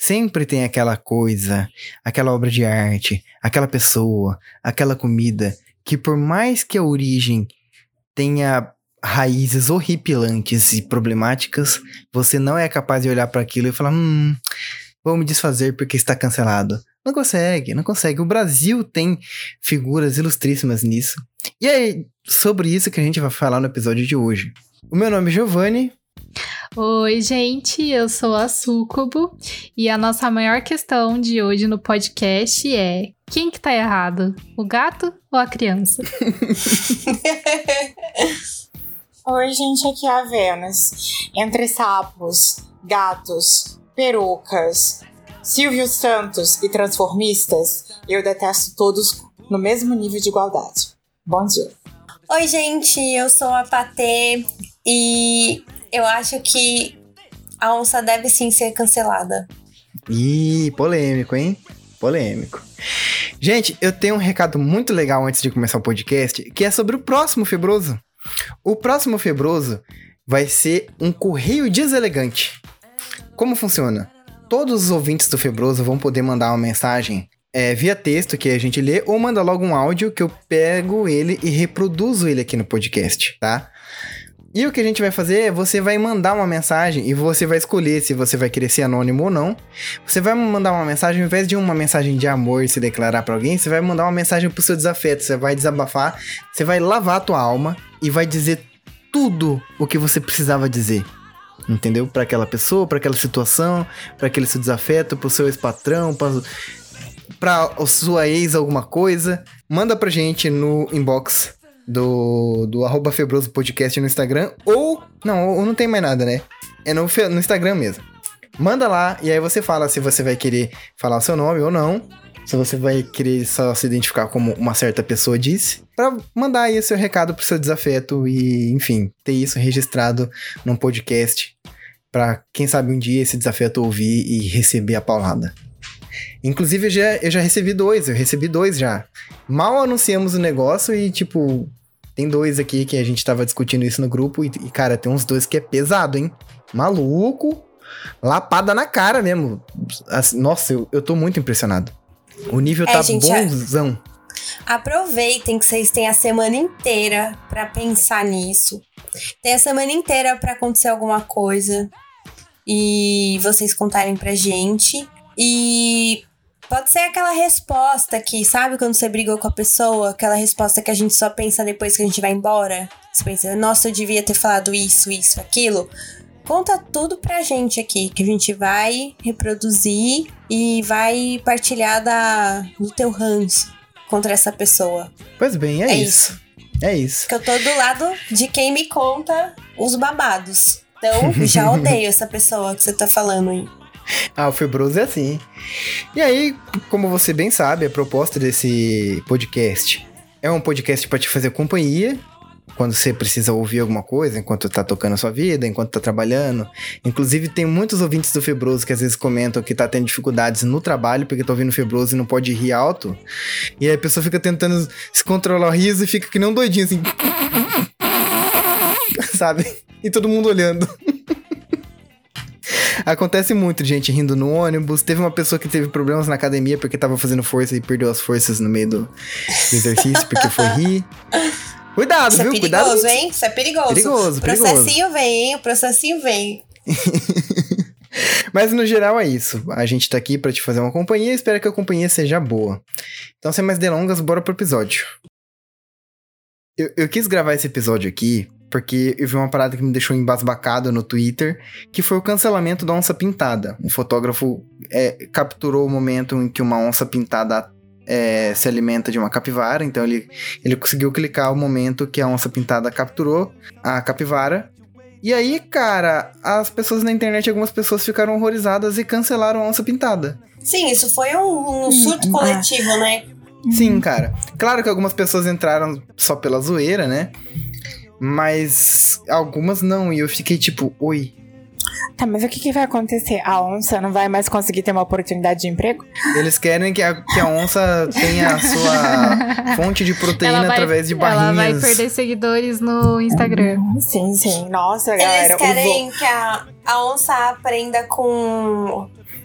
sempre tem aquela coisa, aquela obra de arte, aquela pessoa, aquela comida, que por mais que a origem tenha raízes horripilantes e problemáticas, você não é capaz de olhar para aquilo e falar, vou me desfazer porque está cancelado. Não consegue. O Brasil tem figuras ilustríssimas nisso. E é sobre isso que a gente vai falar no episódio de hoje. O meu nome é Giovanni. Oi, gente, eu sou a Súcubo e a nossa maior questão de hoje no podcast é: quem que tá errado? O gato ou a criança? Oi, gente, aqui é a Vênus. Entre sapos, gatos, perucas, Silvio Santos e transformistas, eu detesto todos no mesmo nível de igualdade. Bom dia. Oi, gente, eu sou a Patê e eu acho que a onça deve sim ser cancelada. Ih, polêmico, hein? Polêmico. Gente, eu tenho um recado muito legal antes de começar o podcast, que é sobre o próximo Febroso. O próximo Febroso vai ser um correio deselegante. Como funciona? Todos os ouvintes do Febroso vão poder mandar uma mensagem via texto que a gente lê, ou manda logo um áudio que eu pego ele e reproduzo ele aqui no podcast, tá? E o que a gente vai fazer é, você vai mandar uma mensagem e você vai escolher se você vai querer ser anônimo ou não. Você vai mandar uma mensagem, ao invés de uma mensagem de amor e se declarar pra alguém, você vai mandar uma mensagem pro seu desafeto, você vai desabafar, você vai lavar a tua alma e vai dizer tudo o que você precisava dizer. Entendeu? Pra aquela pessoa, pra aquela situação, pra aquele seu desafeto, pro seu ex-patrão, pra sua ex alguma coisa. Manda pra gente no inbox do @Febroso Podcast no Instagram, ou não tem mais nada, né? É no Instagram mesmo. Manda lá, e aí você fala se você vai querer falar o seu nome ou não, se você vai querer só se identificar como uma certa pessoa disse, pra mandar aí o seu recado pro seu desafeto e, enfim, ter isso registrado num podcast, pra quem sabe um dia esse desafeto ouvir e receber a paulada. Inclusive, eu já recebi dois já. Mal anunciamos o negócio e, tipo, tem dois aqui que a gente tava discutindo isso no grupo e cara, tem uns dois que é pesado, hein? Maluco, lapada na cara mesmo. Nossa, eu tô muito impressionado. O nível tá gente, bonzão. Aproveitem que vocês têm a semana inteira pra pensar nisso. Tem a semana inteira pra acontecer alguma coisa e vocês contarem pra gente. E pode ser aquela resposta que, sabe quando você brigou com a pessoa? Aquela resposta que a gente só pensa depois que a gente vai embora? Você pensa, nossa, eu devia ter falado isso, aquilo. Conta tudo pra gente aqui, que a gente vai reproduzir e vai partilhar do teu ranço contra essa pessoa. Pois bem, é isso. É isso. Que eu tô do lado de quem me conta os babados. Então, já odeio essa pessoa que você tá falando aí. O Febroso é assim. E aí, como você bem sabe, a proposta desse podcast é um podcast pra te fazer companhia quando você precisa ouvir alguma coisa, enquanto tá tocando a sua vida, enquanto tá trabalhando. Inclusive, tem muitos ouvintes do Febroso que às vezes comentam que tá tendo dificuldades no trabalho porque tá ouvindo o Febroso e não pode rir alto. E aí a pessoa fica tentando se controlar o riso e fica que nem um doidinho, assim. Sabe? E todo mundo olhando. Acontece muito de gente rindo no ônibus. Teve uma pessoa que teve problemas na academia porque tava fazendo força e perdeu as forças no meio do exercício porque foi rir. Cuidado, Isso viu? É perigoso, Cuidado. Hein? Isso é perigoso. Processinho vem, hein? O processinho vem. Mas no geral é isso. A gente tá aqui pra te fazer uma companhia e espero que a companhia seja boa. Então, sem mais delongas, bora pro episódio. Eu quis gravar esse episódio aqui porque eu vi uma parada que me deixou embasbacado no Twitter, que foi o cancelamento da onça pintada. Um fotógrafo capturou o momento em que uma onça pintada se alimenta de uma capivara, então ele conseguiu clicar o momento que a onça pintada capturou a capivara. E aí, cara, as pessoas na internet, algumas pessoas ficaram horrorizadas e cancelaram a onça pintada. Sim, isso foi um surto coletivo, né? Sim, cara. Claro que algumas pessoas entraram só pela zoeira, né? Mas algumas não, e eu fiquei tipo, oi. Tá, mas o que vai acontecer? A onça não vai mais conseguir ter uma oportunidade de emprego? Eles querem que a onça tenha a sua fonte de proteína através de barrinhas. Ela vai perder seguidores no Instagram. Sim. Nossa, Eles galera. Eles querem que a onça aprenda com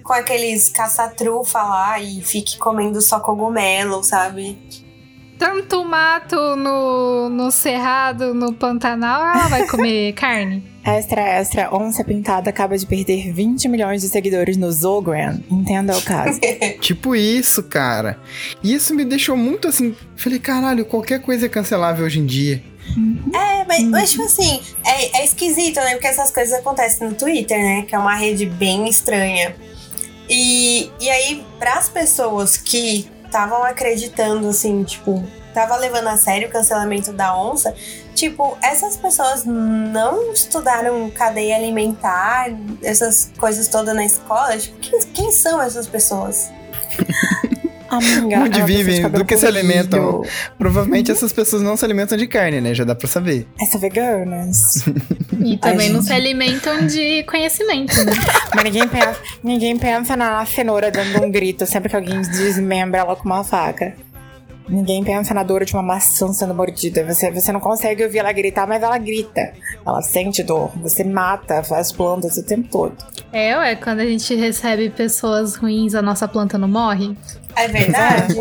com aqueles caça-trufa lá e fique comendo só cogumelo, sabe? Tanto mato no cerrado, no Pantanal, ela vai comer carne? Extra, Onça Pintada acaba de perder 20 milhões de seguidores no Zogram. Entenda o caso. Tipo isso, cara. E isso me deixou muito assim... Falei, caralho, qualquer coisa é cancelável hoje em dia. Mas tipo assim, é esquisito, né? Porque essas coisas acontecem no Twitter, né? Que é uma rede bem estranha. E aí, pras pessoas que estavam acreditando, assim, tipo, tava levando a sério o cancelamento da onça, tipo, essas pessoas não estudaram cadeia alimentar, essas coisas todas na escola. Tipo, quem são essas pessoas? Amiga, Onde vivem, do que se alimentam. Provavelmente Uhum. essas pessoas não se alimentam de carne, né? Já dá pra saber. Essa veganas. E também não gente. se alimentam de conhecimento, né? Mas ninguém pensa na cenoura dando um grito sempre que alguém desmembra ela com uma faca. Ninguém pensa na dor de uma maçã sendo mordida. Você não consegue ouvir ela gritar, mas ela grita. Ela sente dor. Você mata as plantas o tempo todo. Quando a gente recebe pessoas ruins, a nossa planta não morre? É verdade?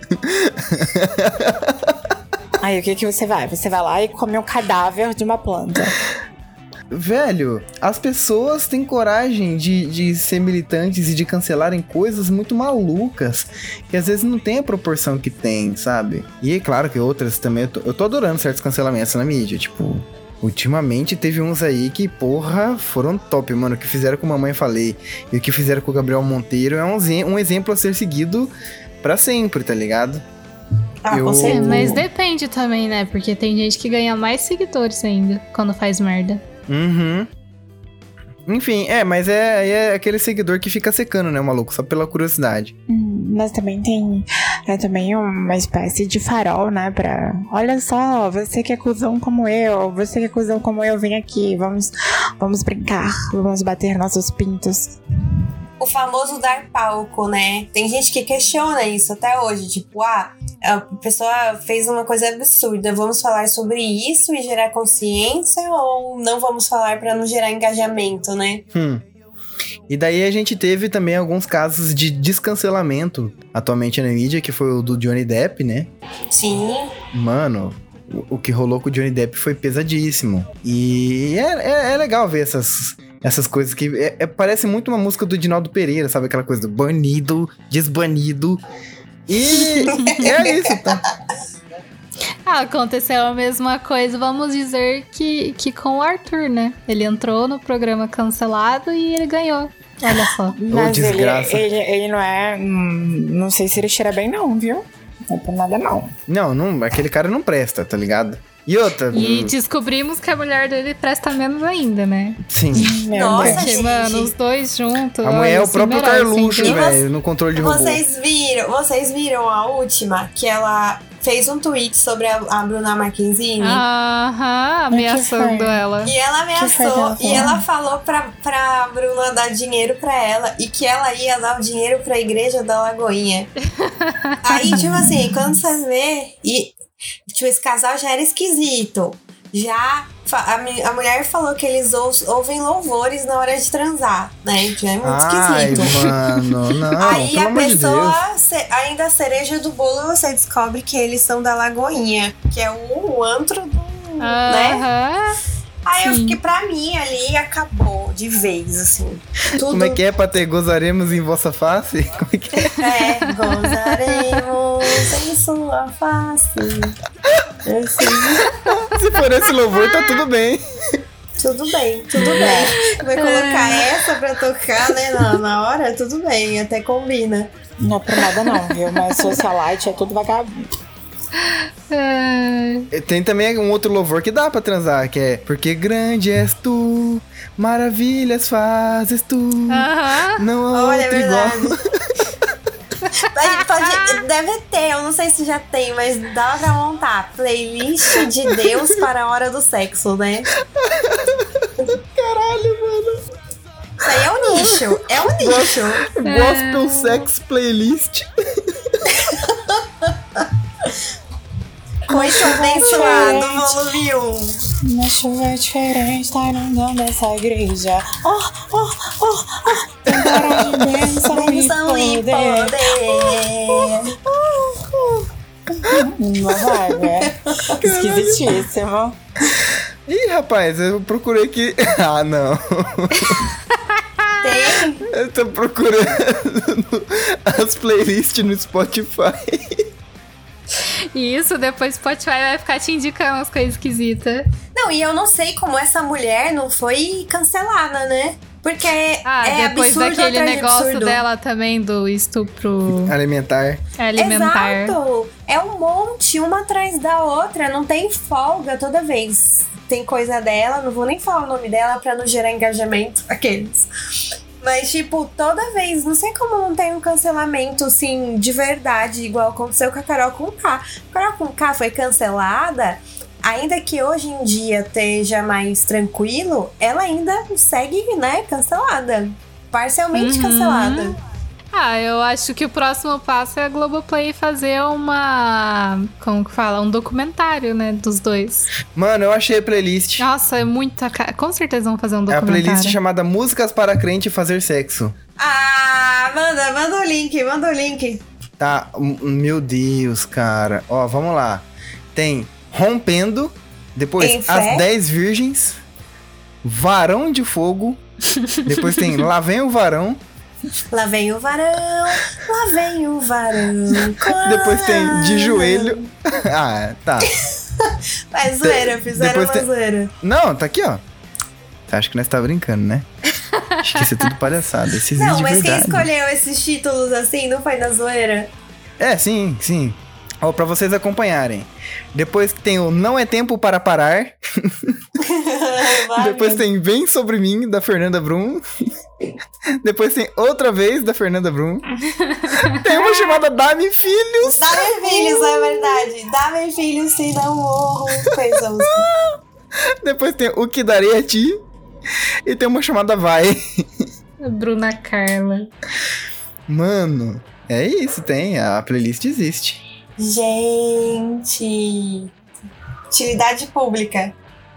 Aí o que você vai? Você vai lá e come um cadáver de uma planta. Velho, as pessoas têm coragem de ser militantes e de cancelarem coisas muito malucas, que às vezes não tem a proporção que tem, sabe? E é claro que outras também, eu tô adorando certos cancelamentos na mídia, tipo... Ultimamente teve uns aí que, porra, foram top, mano. O que fizeram com Mamãe Falei e o que fizeram com o Gabriel Monteiro é um exemplo a ser seguido pra sempre, tá ligado? Com certeza. Mas depende também, né? Porque tem gente que ganha mais seguidores ainda quando faz merda. Uhum. Enfim, mas é aquele seguidor que fica secando, né, maluco? Só pela curiosidade. Mas também tem também uma espécie de farol, né? Pra... Olha só, você que é cuzão como eu, vem aqui, vamos brincar, vamos bater nossos pintos. O famoso dar palco, né? Tem gente que questiona isso até hoje. Tipo, a pessoa fez uma coisa absurda. Vamos falar sobre isso e gerar consciência? Ou não vamos falar pra não gerar engajamento, né? E daí a gente teve também alguns casos de descancelamento atualmente na mídia, que foi o do Johnny Depp, né? Sim. Mano, o que rolou com o Johnny Depp foi pesadíssimo. E é legal ver essas coisas que... parece muito uma música do Dinaldo Pereira, sabe? Aquela coisa do banido, desbanido. E é isso, tá? Aconteceu a mesma coisa, vamos dizer que com o Arthur, né? Ele entrou no programa cancelado e ele ganhou. Olha só. Mas desgraça. ele não é... Não sei se ele cheira bem não, viu? Não é por nada não. Não, aquele cara não presta, tá ligado? E outra... E descobrimos que a mulher dele presta menos ainda, né? Sim. Nossa, Porque, gente. mano, os dois juntos... A mulher é o próprio Carluxo, entendeu? velho, no controle de robô. Vocês viram a última? Que ela fez um tweet sobre a Bruna Marquezine? Aham, ameaçando ela. E ela Que foi que ameaçou, ela falou? e ela falou pra Bruna dar dinheiro pra ela e que ela ia dar o dinheiro pra igreja da Lagoinha. Aí, tipo assim, quando você vê, e tipo, esse casal já era esquisito. Já a mulher falou que eles ouvem louvores na hora de transar, né? Já é muito esquisito. Mano, não, Aí pelo a amor de Deus. pessoa, ainda a cereja do bolo, você descobre que eles são da Lagoinha, que é o antro do, né? Aham. Aí eu Sim. fiquei, pra mim, ali acabou de vez, assim. Tudo Como é que é, Patê? Gozaremos em vossa face? Como é que é? gozaremos em sua face. Assim, Se for esse louvor, tá tudo bem. tudo bem. Vai colocar essa pra tocar, né, na hora, tudo bem, até combina. Não é por nada não, viu? Mas socialite é tudo vagabundo. Tem também um outro louvor que dá pra transar, que é Porque grande és tu, maravilhas fazes tu, Aham. não há Olha, é outro igual. Deve ter, eu não sei se já tem, mas dá pra montar playlist de Deus para a hora do sexo, né? Caralho, mano. Isso aí é um nicho, Gospel Sex Playlist. Coito abençoado, volume 1. Na chuva é diferente, tá inundando essa igreja. Temporada de bênção e poder. Uma vibe, esquisitíssimo. Ih, rapaz, eu procurei aqui. Ah, não. Tem? Eu tô procurando as playlists no Spotify. Isso, depois o Spotify vai ficar te indicando as coisas esquisitas. Não, e eu não sei como essa mulher não foi cancelada, né? Porque é depois absurdo daquele atrás de negócio absurdo. dela também do estupro Alimentar. alimentar. Exato! É um monte, uma atrás da outra, não tem folga toda vez. Tem coisa dela, não vou nem falar o nome dela pra não gerar engajamento, aqueles. Mas, tipo, toda vez, não sei como não tem um cancelamento, assim, de verdade, igual aconteceu com a Carol Conká. A Carol Conká foi cancelada, ainda que hoje em dia esteja mais tranquilo, ela ainda segue, né, cancelada. Parcialmente cancelada. Eu acho que o próximo passo é a Globoplay fazer como que fala? Um documentário, né, dos dois. Mano, eu achei a playlist. Nossa, é muita... Com certeza vão fazer um É a documentário. playlist chamada Músicas para Crente Fazer Sexo. Ah, manda o link. Tá, meu Deus, cara. Ó, vamos lá. Tem Rompendo, depois Tem fé? As 10 Virgens, Varão de Fogo, depois tem Lá Vem o Varão, Lá vem o varão, lá vem o varão. depois tem De Joelho. Ah, tá. Faz zoeira, fizeram Depois uma tem- zoeira. Não, tá aqui, ó. Você acha que nós tá brincando, né? Acho que isso é tudo palhaçada. Esse existe Não, de mas quem verdade. escolheu esses títulos assim não foi na zoeira? É, sim, sim. Ó, pra vocês acompanharem. Depois que tem o Não é Tempo para Parar. Depois tem Vem Sobre Mim, da Fernanda Brum. Depois tem Outra Vez, da Fernanda Brum. Tem uma chamada Dá-me Filhos. Dá-me filhos, é verdade. Dá-me filhos, se não morro. Fez a música. Depois tem O Que Darei a Ti. E tem uma chamada Vai. Bruna Carla. Mano, é isso, tem. A playlist existe. Gente. Utilidade pública.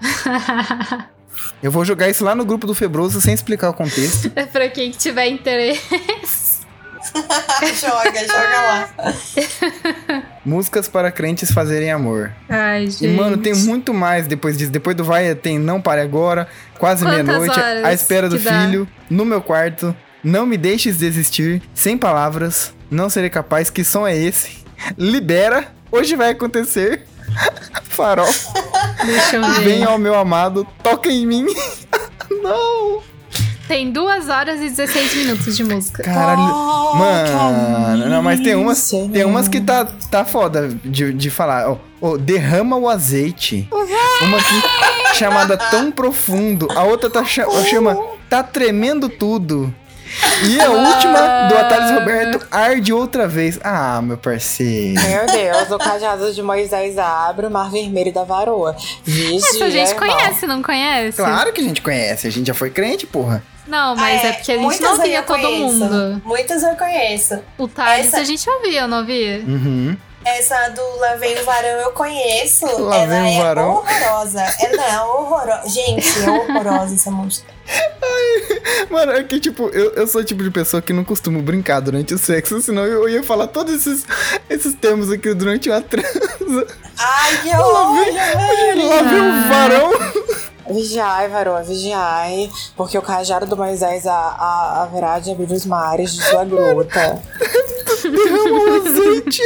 Eu vou jogar isso lá no grupo do Febroso sem explicar o contexto. É pra quem que tiver interesse. joga lá. Músicas para crentes fazerem amor. Ai, gente. E, mano, tem muito mais depois disso. Depois do Vai tem Não Pare Agora, Quase Quantas Meia-Noite, horas A Espera do que dá? Filho, No Meu Quarto, Não Me Deixes Desistir, Sem Palavras, Não Serei Capaz, Que Som é Esse? Libera, Hoje Vai Acontecer, Farol, Deixa eu ver. Vem ao Meu Amado, Toca em Mim. Não! Tem 2 horas e 16 minutos de música. Caralho. Mano, não, mas tem umas que tá foda de falar. Ó, Derrama o Azeite. Uma aqui chamada Tão Profundo. A outra chama Tá Tremendo Tudo. E a última, do Atalhos Roberto, Arde Outra Vez. Ah, meu parceiro. Meu Deus, o cajado de Moisés abre o mar vermelho da varoa. Essa a gente conhece, não conhece? Claro que a gente conhece, a gente já foi crente, porra. Não, mas é porque a gente muitas não eu via todo conheço. mundo. Muitas eu conheço. O Thales Essa- a gente ouvia, não ouvia? Uhum. Essa do Lá Vem o Varão eu conheço. Lá Ela Vem o é Varão. horrorosa. Ela é horrorosa. Gente, é horrorosa essa música. Mano, é que, tipo, eu sou o tipo de pessoa que não costumo brincar durante o sexo, senão eu ia falar todos esses termos aqui durante uma transa. Ai, que horror, Lá vem o varão. Vigiai, varoa, vigiai. Porque o cajado do Moisés haverá de abrir os mares de sua gruta. Derrama o azeite.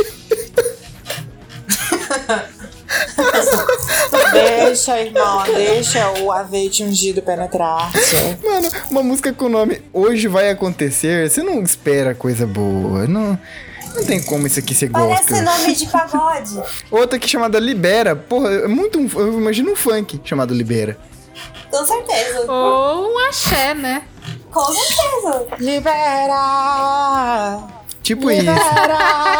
Deixa, irmão, deixa o azeite ungido penetrar-te. Mano, uma música com o nome Hoje Vai Acontecer, você não espera coisa boa. Não tem como isso aqui ser Parece gospel. nome de pagode. Outra aqui chamada Libera. Porra, é muito eu imagino um funk chamado Libera. Com certeza. Ou um axé, né? Com certeza. Libera! Tipo isso. Libera!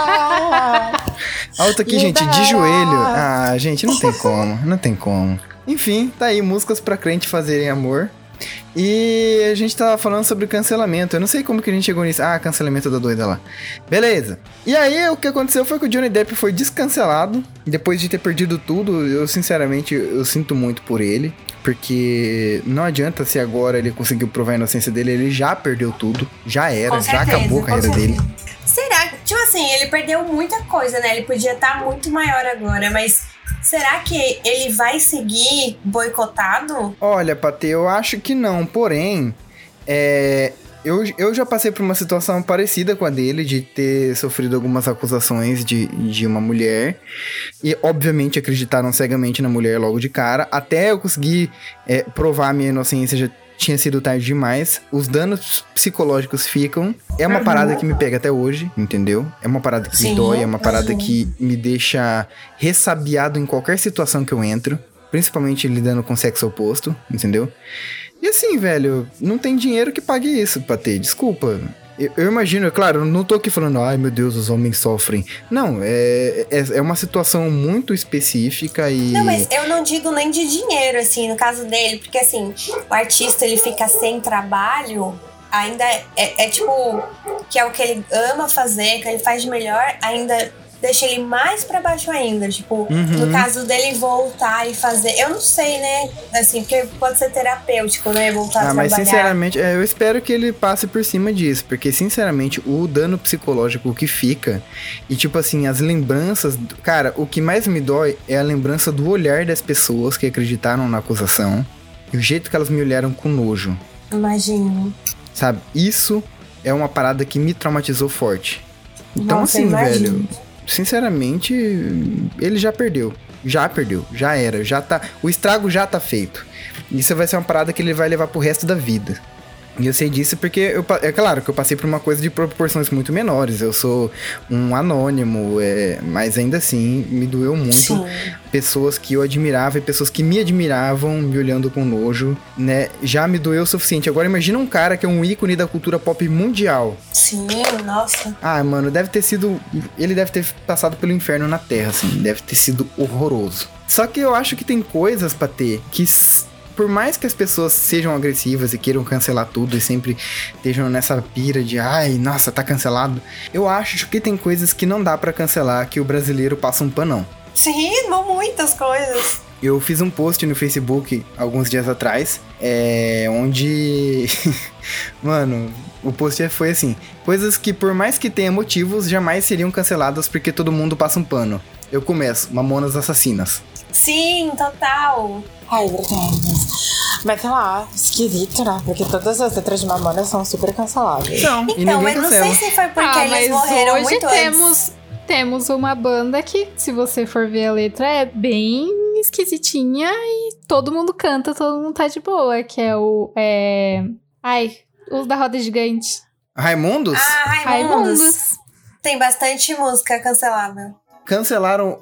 A outra aqui, gente, de joelho. Ah, gente, não tem como. Não tem como. Enfim, tá aí, músicas pra crente fazerem amor. E a gente tava falando sobre cancelamento. Eu não sei como que a gente chegou nisso. Ah, cancelamento da doida lá. Beleza. E aí, o que aconteceu foi que o Johnny Depp foi descancelado. Depois de ter perdido tudo, eu sinceramente, eu sinto muito por ele. Porque não adianta se agora ele conseguiu provar a inocência dele. Ele já perdeu tudo. Já era, já acabou a carreira dele. Será? Tipo assim, ele perdeu muita coisa, né? Ele podia estar muito maior agora, mas... Será que ele vai seguir boicotado? Olha, Patê, eu acho que não. Porém, eu já passei por uma situação parecida com a dele, de ter sofrido algumas acusações de uma mulher. E, obviamente, acreditaram cegamente na mulher logo de cara. Até eu conseguir provar a minha inocência, já tinha sido tarde demais. Os danos psicológicos ficam. É uma parada que me pega até hoje, entendeu? É uma parada que me dói, é uma parada que me deixa ressabiado em qualquer situação que eu entro. Principalmente lidando com sexo oposto, entendeu? E assim, velho, não tem dinheiro que pague isso, Patê. Desculpa. Eu imagino, é claro, eu não tô aqui falando, ai meu Deus, os homens sofrem. Não, é uma situação muito específica e... Não, mas eu não digo nem de dinheiro, assim, no caso dele. Porque, assim, o artista, ele fica sem trabalho, ainda é tipo... Que é o que ele ama fazer, que ele faz de melhor, ainda... Deixa ele mais pra baixo ainda, tipo, no caso dele voltar e fazer, eu não sei, né, assim, porque pode ser terapêutico, né, voltar a trabalhar. Mas sinceramente, eu espero que ele passe por cima disso, porque sinceramente, o dano psicológico que fica, e tipo assim, as lembranças, cara, o que mais me dói é a lembrança do olhar das pessoas que acreditaram na acusação, e o jeito que elas me olharam com nojo. Imagino. Sabe, isso é uma parada que me traumatizou forte. Então Nossa, assim, imagino. velho... Sinceramente, ele já perdeu, já era, já tá, o estrago já tá feito. Isso vai ser uma parada que ele vai levar pro resto da vida. E eu sei disso porque, é claro que eu passei por uma coisa de proporções muito menores. Eu sou um anônimo, mas ainda assim, me doeu muito. Sim. Pessoas que eu admirava e pessoas que me admiravam, me olhando com nojo, né? Já me doeu o suficiente. Agora imagina um cara que é um ícone da cultura pop mundial. Sim, nossa. Ah, mano, deve ter sido... Ele deve ter passado pelo inferno na Terra, assim. Deve ter sido horroroso. Só que eu acho que tem coisas, Patê, que... Por mais que as pessoas sejam agressivas e queiram cancelar tudo e sempre estejam nessa pira de ai, nossa, tá cancelado, eu acho que tem coisas que não dá pra cancelar, que o brasileiro passa um panão. Sim, muitas coisas. Eu fiz um post no Facebook alguns dias atrás, onde... Mano, o post foi assim: coisas que por mais que tenha motivos, jamais seriam canceladas porque todo mundo passa um pano. Eu começo, Mamonas Assassinas. Sim, total. Ai, verdade. Mas sei lá, esquisito, né? Porque todas as letras de Mamonas são super canceláveis. Não, então, mas não sei se foi porque eles morreram hoje muito antes. Temos uma banda que, se você for ver a letra, é bem esquisitinha e todo mundo canta, todo mundo tá de boa, que é o... os da Roda Gigante. Raimundos? Ah, Raimundos. Tem bastante música cancelável. Cancelaram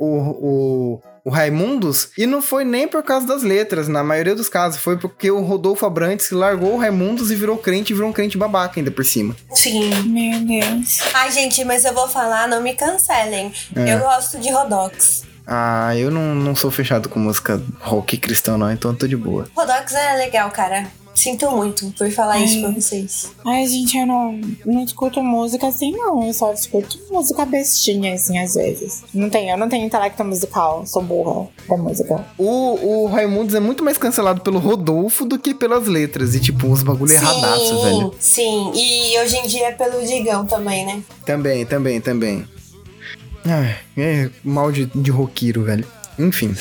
o Raimundos e não foi nem por causa das letras, na maioria dos casos foi porque o Rodolfo Abrantes largou o Raimundos e virou um crente babaca ainda por cima. Sim. Meu Deus. Ai, gente, mas eu vou falar, não me cancelem. Eu gosto de Rodox. Ah, eu não sou fechado com música rock cristão não, então eu tô de boa. Rodox é legal, cara. Sinto muito por falar isso pra vocês. Ai, gente, eu não escuto música assim, não. Eu só escuto música bestinha, assim, às vezes. Eu não tenho intelecto musical. Sou burra pra música. O Raimundos é muito mais cancelado pelo Rodolfo do que pelas letras. E, tipo, uns bagulho erradaço, velho. Sim, e hoje em dia é pelo Digão também, né? Também. Ai, é mal de roqueiro, velho. Enfim...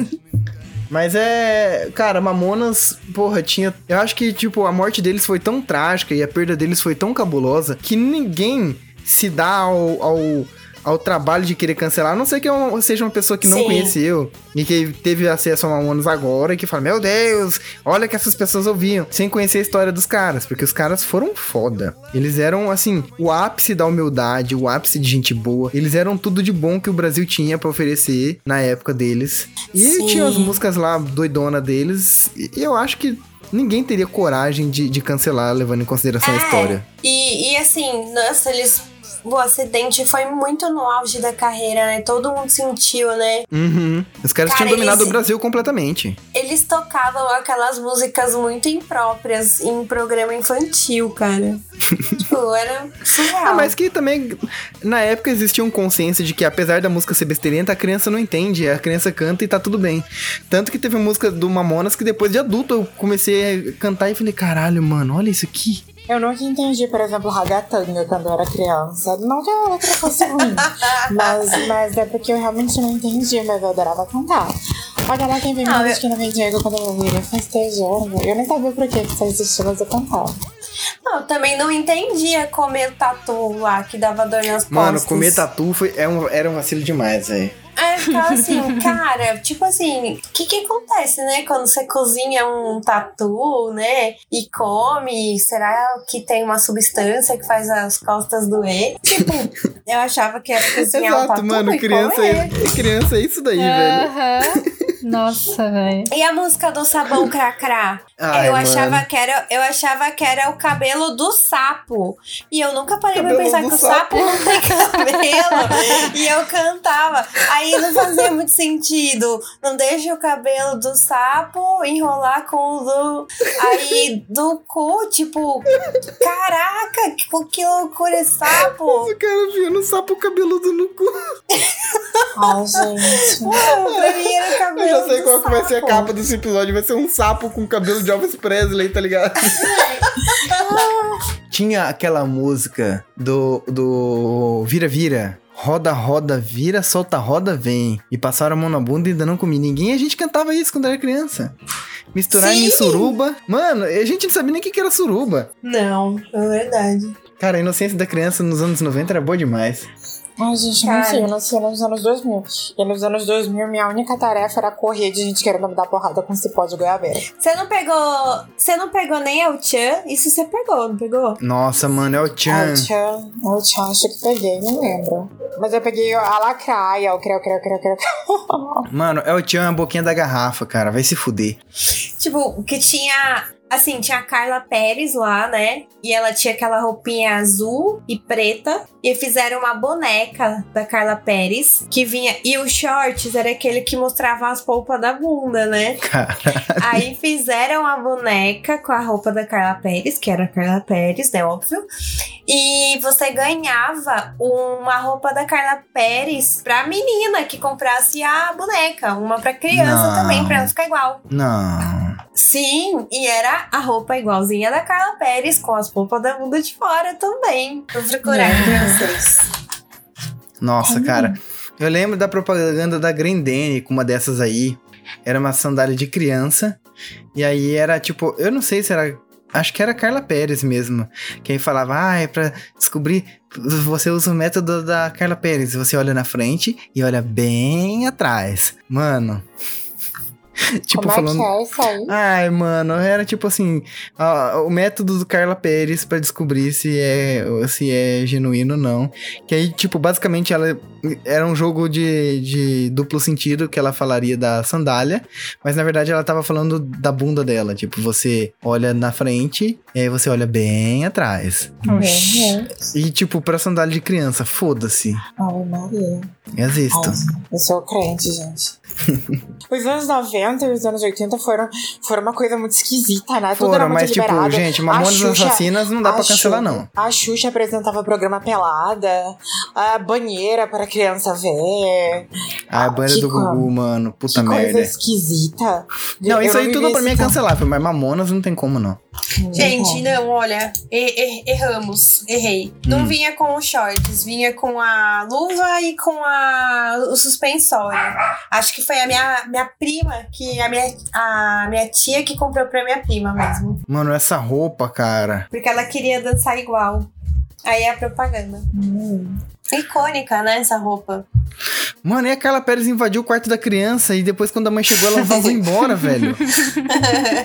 Mas cara, Mamonas, porra, eu acho que, tipo, a morte deles foi tão trágica e a perda deles foi tão cabulosa que ninguém se dá ao trabalho de querer cancelar, a não ser que seja uma pessoa que não conheceu e que teve acesso a Mamonas agora e que fala, meu Deus, olha que essas pessoas ouviam, sem conhecer a história dos caras, porque os caras foram foda. Eles eram, assim, o ápice da humildade, o ápice de gente boa, eles eram tudo de bom que o Brasil tinha pra oferecer na época deles. E tinha as músicas lá, doidona deles, e eu acho que ninguém teria coragem de cancelar, levando em consideração a história. E assim, nossa, eles o acidente foi muito no auge da carreira, né? Todo mundo sentiu, né? Uhum. Os caras tinham dominado o Brasil completamente. Eles tocavam aquelas músicas muito impróprias em programa infantil, cara. Tipo, era surreal. Mas que também, na época, existia um consenso de que, apesar da música ser besteirenta, a criança não entende, a criança canta e tá tudo bem. Tanto que teve música do Mamonas que depois de adulto eu comecei a cantar e falei, caralho, mano, olha isso aqui. Eu nunca entendi, por exemplo, Ragatanga quando eu era criança. Não que a letra fosse ruim, mas é porque eu realmente não entendi, mas eu adorava cantar. Olha lá quem vem me assistindo no Diego quando eu vira festejando. Eu nem sabia por que você assistia, mas eu cantava. Não, eu também não entendia comer tatu lá, que dava dor nas costas. Mano, comer tatu era um vacilo demais, velho. Ficava assim, cara, tipo assim, o que acontece, né? Quando você cozinha um tatu, né? E come, será que tem uma substância que faz as costas doer? Tipo, eu achava que era cozinhar um tatu. Exato, mano, criança é isso daí, velho. Nossa, velho. E a música do sabão cracrá? Eu achava que era o cabelo do sapo. E eu nunca parei pra pensar que o sapo não tem cabelo. E eu cantava. Aí não fazia muito sentido. Não deixa o cabelo do sapo enrolar com o do... Aí do cu, tipo... Caraca, que loucura esse sapo. O cara vindo sapo cabeludo no cu. Ai, gente. Pra mim era o cabelo. Eu já sei qual que vai ser a capa desse episódio. Vai ser um sapo com cabelo de Elvis Presley, tá ligado? Tinha aquela música do Vira Vira. Roda, roda, vira, solta, roda, vem. E passaram a mão na bunda e ainda não comi ninguém. A gente cantava isso quando era criança. Misturar em suruba. Mano, a gente não sabia nem o que era suruba. Não, é verdade. Cara, a inocência da criança nos anos 90 era boa demais. Ai, gente, não sei, eu nasci nos anos 2000. E nos anos 2000, minha única tarefa era correr de gente querendo me dar porrada com cipó de goiabeira. Você não pegou nem El Chan? Isso você pegou, não pegou? Nossa, mano, é o Chan. El Chan, acho que peguei, não lembro. Mas eu peguei a lacraia, o creu. Mano, é o Chan, a boquinha da garrafa, cara, vai se fuder. Tipo, que tinha... Assim, tinha a Carla Pérez lá, né? E ela tinha aquela roupinha azul e preta. E fizeram uma boneca da Carla Pérez que vinha... E os shorts era aquele que mostrava as polpas da bunda, né? Caralho. Aí fizeram a boneca com a roupa da Carla Pérez, que era a Carla Pérez, né? Óbvio. E você ganhava uma roupa da Carla Pérez pra menina que comprasse a boneca. Uma pra criança também, pra ela ficar igual. Não. Sim, e era a roupa igualzinha da Carla Pérez, com as polpas da bunda de fora também. Vou procurar pra vocês. Nossa, cara. Eu lembro da propaganda da Grendene com uma dessas aí. Era uma sandália de criança. E aí era tipo... Eu não sei se era... Acho que era a Carla Pérez mesmo. Que aí falava, é pra descobrir... Você usa o método da Carla Pérez. Você olha na frente e olha bem atrás. Mano... Tipo, como falando... é que é isso aí? Ai, mano, era tipo assim... o método do Carla Pérez pra descobrir se é genuíno ou não. Que aí, tipo, basicamente ela... Era um jogo de duplo sentido que ela falaria da sandália. Mas, na verdade, ela tava falando da bunda dela. Tipo, você olha na frente e aí você olha bem atrás. E, tipo, pra sandália de criança, foda-se. Ai, Maria. Existo. Eu sou crente, gente. Os anos 90 e os anos 80 foram uma coisa muito esquisita, né? Tudo era muito mas liberado. Tipo, gente, Mamonas Assassinas não dá pra cancelar, não. A Xuxa apresentava programa pelada, a banheira para criança ver. A banheira do Gugu, mano. Puta merda. Que coisa esquisita. Não, isso aí tudo pra mim é cancelável, mas Mamonas não tem como, não. Gente, não, olha, erramos, errei. Não vinha com os shorts, vinha com a luva e com o suspensório. Acho que foi a minha prima, a minha tia que comprou pra minha prima mesmo. Mano, essa roupa, cara. Porque ela queria dançar igual. Aí é a propaganda. Icônica, né, essa roupa. Mano, e a Carla Pérez invadiu o quarto da criança e depois quando a mãe chegou ela vazou embora, velho.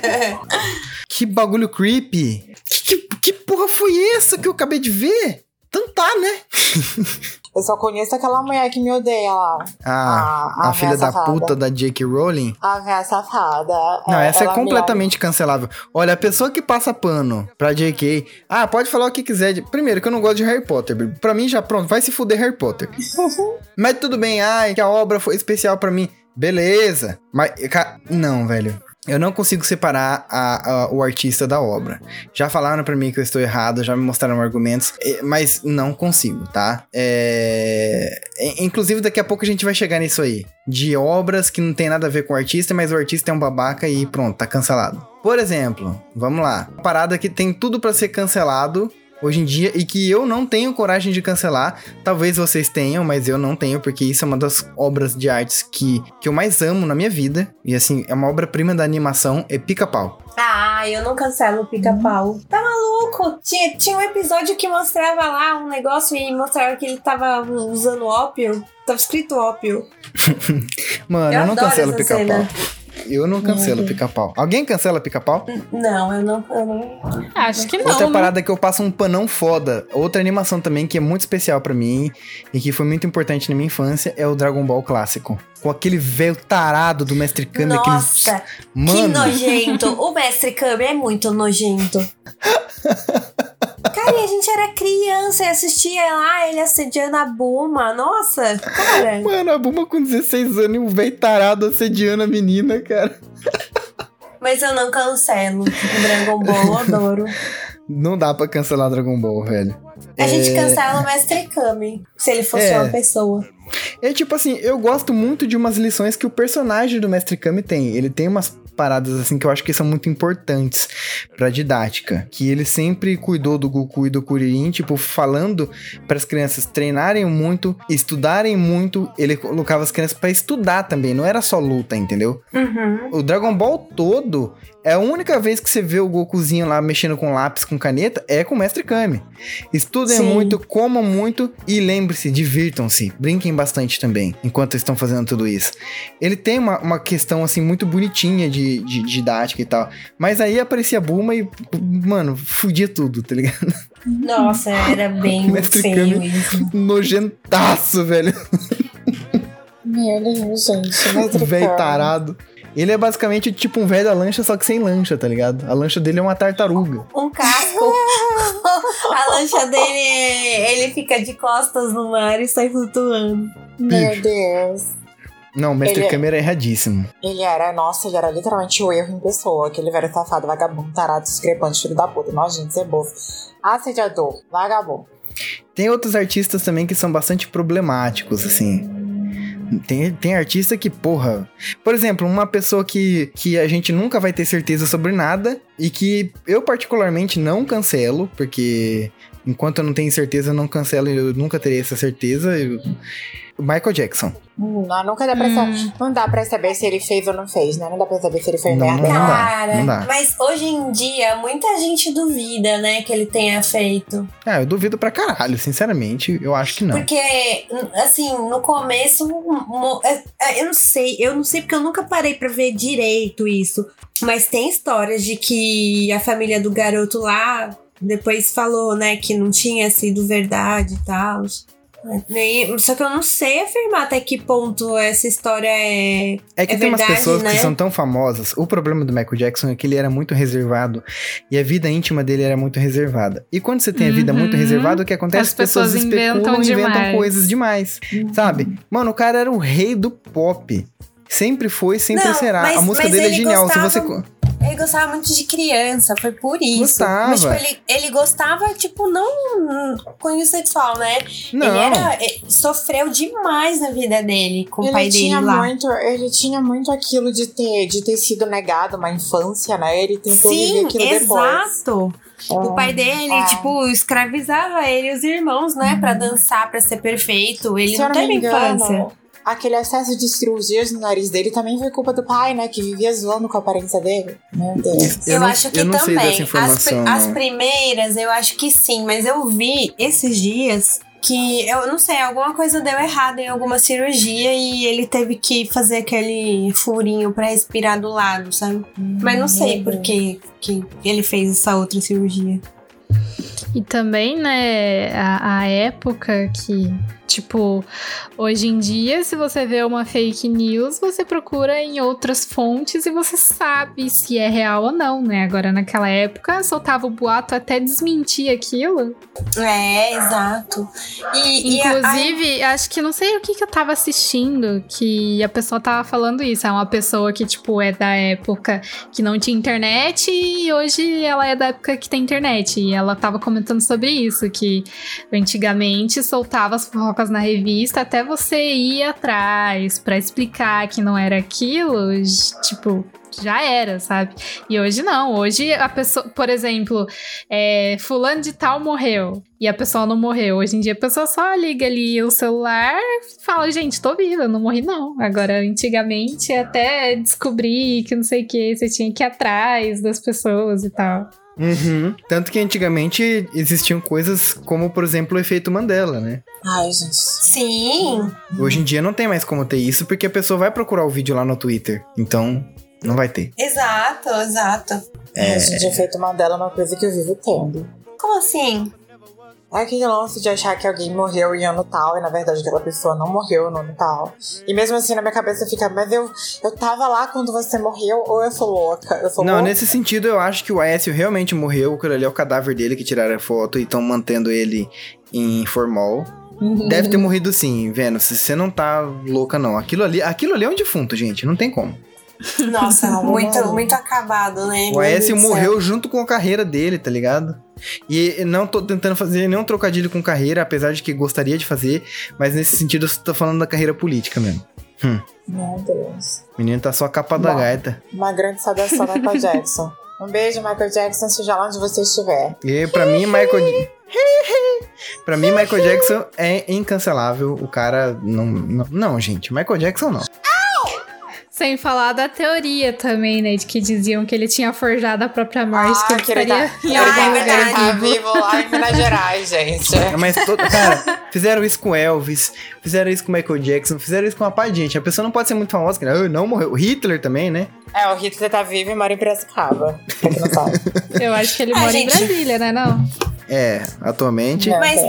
Que bagulho creepy. Que porra foi essa que eu acabei de ver? Então tá, né? Eu só conheço aquela mulher que me odeia lá. A filha da safada. puta da J.K. Rowling. A véia safada. Não, essa é ela me completamente cancelável. Olha, a pessoa que passa pano pra J.K. Pode falar o que quiser. Primeiro, que eu não gosto de Harry Potter. Pra mim, já pronto, vai se fuder Harry Potter. Mas tudo bem, que a obra foi especial pra mim. Beleza. Mas, não, velho. Eu não consigo separar o artista da obra. Já falaram pra mim que eu estou errado, já me mostraram argumentos, mas não consigo, tá? Inclusive, daqui a pouco a gente vai chegar nisso aí. De obras que não tem nada a ver com o artista, mas o artista é um babaca e pronto, tá cancelado. Por exemplo, vamos lá. Uma parada que tem tudo pra ser cancelado hoje em dia e que eu não tenho coragem de cancelar. Talvez vocês tenham, mas eu não tenho, porque isso é uma das obras de artes que eu mais amo na minha vida. E assim, é uma obra-prima da animação, é Pica-Pau. Eu não cancelo o Pica-Pau. Tá maluco? Tinha um episódio que mostrava lá um negócio e mostrava que ele tava usando ópio. Tava escrito ópio. Mano, eu não adoro cancelo essa Pica-Pau. cena. Eu não cancelo Pica-Pau. Alguém cancela Pica-Pau? Não, eu não. Acho que não. Outra né? parada que eu passo um panão foda, outra animação também que é muito especial pra mim e que foi muito importante na minha infância é o Dragon Ball clássico. Com aquele velho tarado do Mestre Kami. Nossa, Mano. que nojento. O Mestre Kami é muito nojento. Cara, e a gente era criança e assistia lá ele assediando a Bulma. Nossa, cara. Mano, a Bulma com 16 anos e um velho tarado assediando a menina, cara. Mas eu não cancelo o Dragon Ball, eu adoro. Não dá pra cancelar Dragon Ball, velho. A gente cancela o Mestre Kami, se ele fosse uma pessoa. É tipo assim, eu gosto muito de umas lições que o personagem do Mestre Kami tem. Ele tem umas paradas assim que eu acho que são muito importantes pra didática. Que ele sempre cuidou do Goku e do Kuririn, tipo, falando pras crianças treinarem muito, estudarem muito. Ele colocava as crianças pra estudar também, não era só luta, entendeu? Uhum. O Dragon Ball todo, é a única vez que você vê o Gokuzinho lá mexendo com lápis, com caneta, é com o Mestre Kami. Estudem Sim. muito, comam muito e lembre-se, divirtam-se, brinquem bastante também, enquanto estão fazendo tudo isso. Ele tem uma questão, assim, muito bonitinha de didática e tal, mas aí aparecia a Bulma e, mano, fudia tudo, tá ligado? Nossa, era bem Mestre feio Kami, isso. nojentaço, velho. Meu Deus, gente. Mestre Velho Kami. tarado. Ele é basicamente tipo um velho da lancha, só que sem lancha, tá ligado? A lancha dele é uma tartaruga. Um casco. A lancha dele, ele fica de costas no mar e sai flutuando. Meu Deus. Não, o Mestre Ele- Kami era erradíssimo. Ele era literalmente o erro em pessoa. Aquele velho safado, vagabundo, tarado, discrepante, filho da puta. Nojento, ceboso. Assediador, vagabundo. Tem outros artistas também que são bastante problemáticos, assim. Tem artista que, porra... Por exemplo, uma pessoa que a gente nunca vai ter certeza sobre nada e que eu particularmente não cancelo, porque enquanto eu não tenho certeza, eu não cancelo e eu nunca terei essa certeza. O Michael Jackson. Nunca dá pra saber. Não dá pra saber se ele fez ou não fez, né? Não dá pra saber se ele fez Não, merda. não dá, Cara, não dá. mas hoje em dia, muita gente duvida, né, que ele tenha feito. Eu duvido pra caralho, sinceramente, eu acho que não. Porque, assim, no começo, eu não sei porque eu nunca parei pra ver direito isso. Mas tem histórias de que a família do garoto lá depois falou, né, que não tinha sido verdade e tal. Só que eu não sei afirmar até que ponto essa história é que tem umas verdade, pessoas né? que são tão famosas. O problema do Michael Jackson é que ele era muito reservado. E a vida íntima dele era muito reservada. E quando você tem a vida muito reservada, o que acontece? As pessoas especulam e inventam demais. coisas demais. Sabe? Mano, o cara era o rei do pop. Sempre foi, sempre Não, será. mas- A música mas dele é ele genial. gostava- Se você... Ele gostava muito de criança, foi por isso. Gostava. Mas, tipo, ele gostava, tipo, não cunho sexual, né? Não. Ele sofreu demais na vida dele, com o pai dele lá. Ele tinha muito aquilo de ter sido negado uma infância, né? Ele tentou viver Sim, aquilo depois. exato. O pai dele, tipo, escravizava ele e os irmãos, né? Pra dançar, pra ser perfeito. Ele Se eu não não me teve engano, infância. aquele excesso de cirurgias no nariz dele também foi culpa do pai, né? Que vivia zoando com a aparência dele. Meu Deus. Eu não- acho que eu não sei também. dessa informação, As não. primeiras, eu acho que sim, mas eu vi esses dias que, eu não sei, alguma coisa deu errado em alguma cirurgia e ele teve que fazer aquele furinho pra respirar do lado, sabe? Mas não sei por que ele fez essa outra cirurgia. E também, né, a época que, tipo, hoje em dia, se você vê uma fake news, você procura em outras fontes e você sabe se é real ou não, né? Agora, naquela época, soltava o boato até desmentir aquilo. Exato. Inclusive, acho que não sei o que eu tava assistindo, que a pessoa tava falando isso. É uma pessoa que, tipo, é da época que não tinha internet e hoje ela é da época que tem internet. E ela tava comentando sobre isso, que antigamente soltava as fofocas na revista até você ir atrás pra explicar que não era aquilo, tipo, já era, sabe? E hoje não, hoje a pessoa, por exemplo, fulano de tal morreu e a pessoa não morreu. Hoje em dia a pessoa só liga ali o celular e fala, gente, tô viva, não morri não. Agora, antigamente, até descobrir que não sei o que, você tinha que ir atrás das pessoas e tal. Uhum. Tanto que antigamente existiam coisas como, por exemplo, o efeito Mandela, né? Ai, gente. Sim. Hoje em dia não tem mais como ter isso, porque a pessoa vai procurar o vídeo lá no Twitter. Então, não vai ter. Exato. Gente, efeito Mandela é uma coisa que eu vivo tendo. Como assim? É aquele lance de achar que alguém morreu em ano tal e na verdade aquela pessoa não morreu no ano tal. E mesmo assim na minha cabeça fica, mas eu tava lá quando você morreu ou eu sou louca? Não, nesse sentido eu acho que o Aécio realmente morreu, aquilo ali é o cadáver dele que tiraram a foto e estão mantendo ele em formol. Deve ter morrido sim, vendo, se você não tá louca não. Aquilo ali é um defunto, gente, não tem como. Nossa, muito acabado, né? O Aécio morreu junto com a carreira dele, tá ligado? E não tô tentando fazer nenhum trocadilho com carreira, apesar de que gostaria de fazer, mas nesse sentido eu tô falando da carreira política mesmo. Meu Deus. O menino tá só a capa da gaita. Uma grande saudação, Michael Jackson. Um beijo, Michael Jackson, seja lá onde você estiver. E pra mim, pra mim, Michael Jackson é incancelável. O cara não, gente, Michael Jackson não. Sem falar da teoria também, né? De que diziam que ele tinha forjado a própria morte, que ele estaria em algum lugar tá vivo. vivo lá em Minas Gerais, gente. Mas, cara, fizeram isso com Elvis, fizeram isso com Michael Jackson, fizeram isso com uma pá de gente. A pessoa não pode ser muito famosa, que não morreu. O Hitler também, né? O Hitler tá vivo e mora em Piracicaba. Não sabe. Eu acho que ele mora em Brasília, né? Não? Atualmente.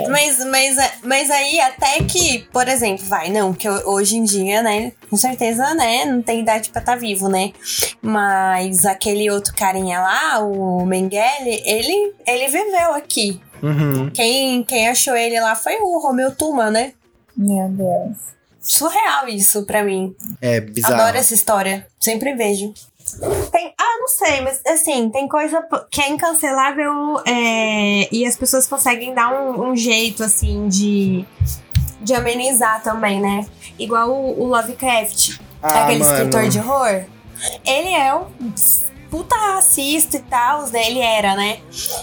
Mas aí até que, por exemplo, que hoje em dia, né, com certeza, né, não tem idade pra estar vivo, né, mas aquele outro carinha lá, o Mengele, ele viveu aqui. Uhum. Quem achou ele lá foi o Romeu Tuma, né? Meu Deus. Surreal isso pra mim. É bizarro. Adoro essa história, sempre vejo. Não sei, mas assim, tem coisa que é incancelável e as pessoas conseguem dar um jeito, assim, de amenizar também, né? Igual o Lovecraft, aquele escritor de horror. Ele é um puta racista e tal, né? Ele era, né?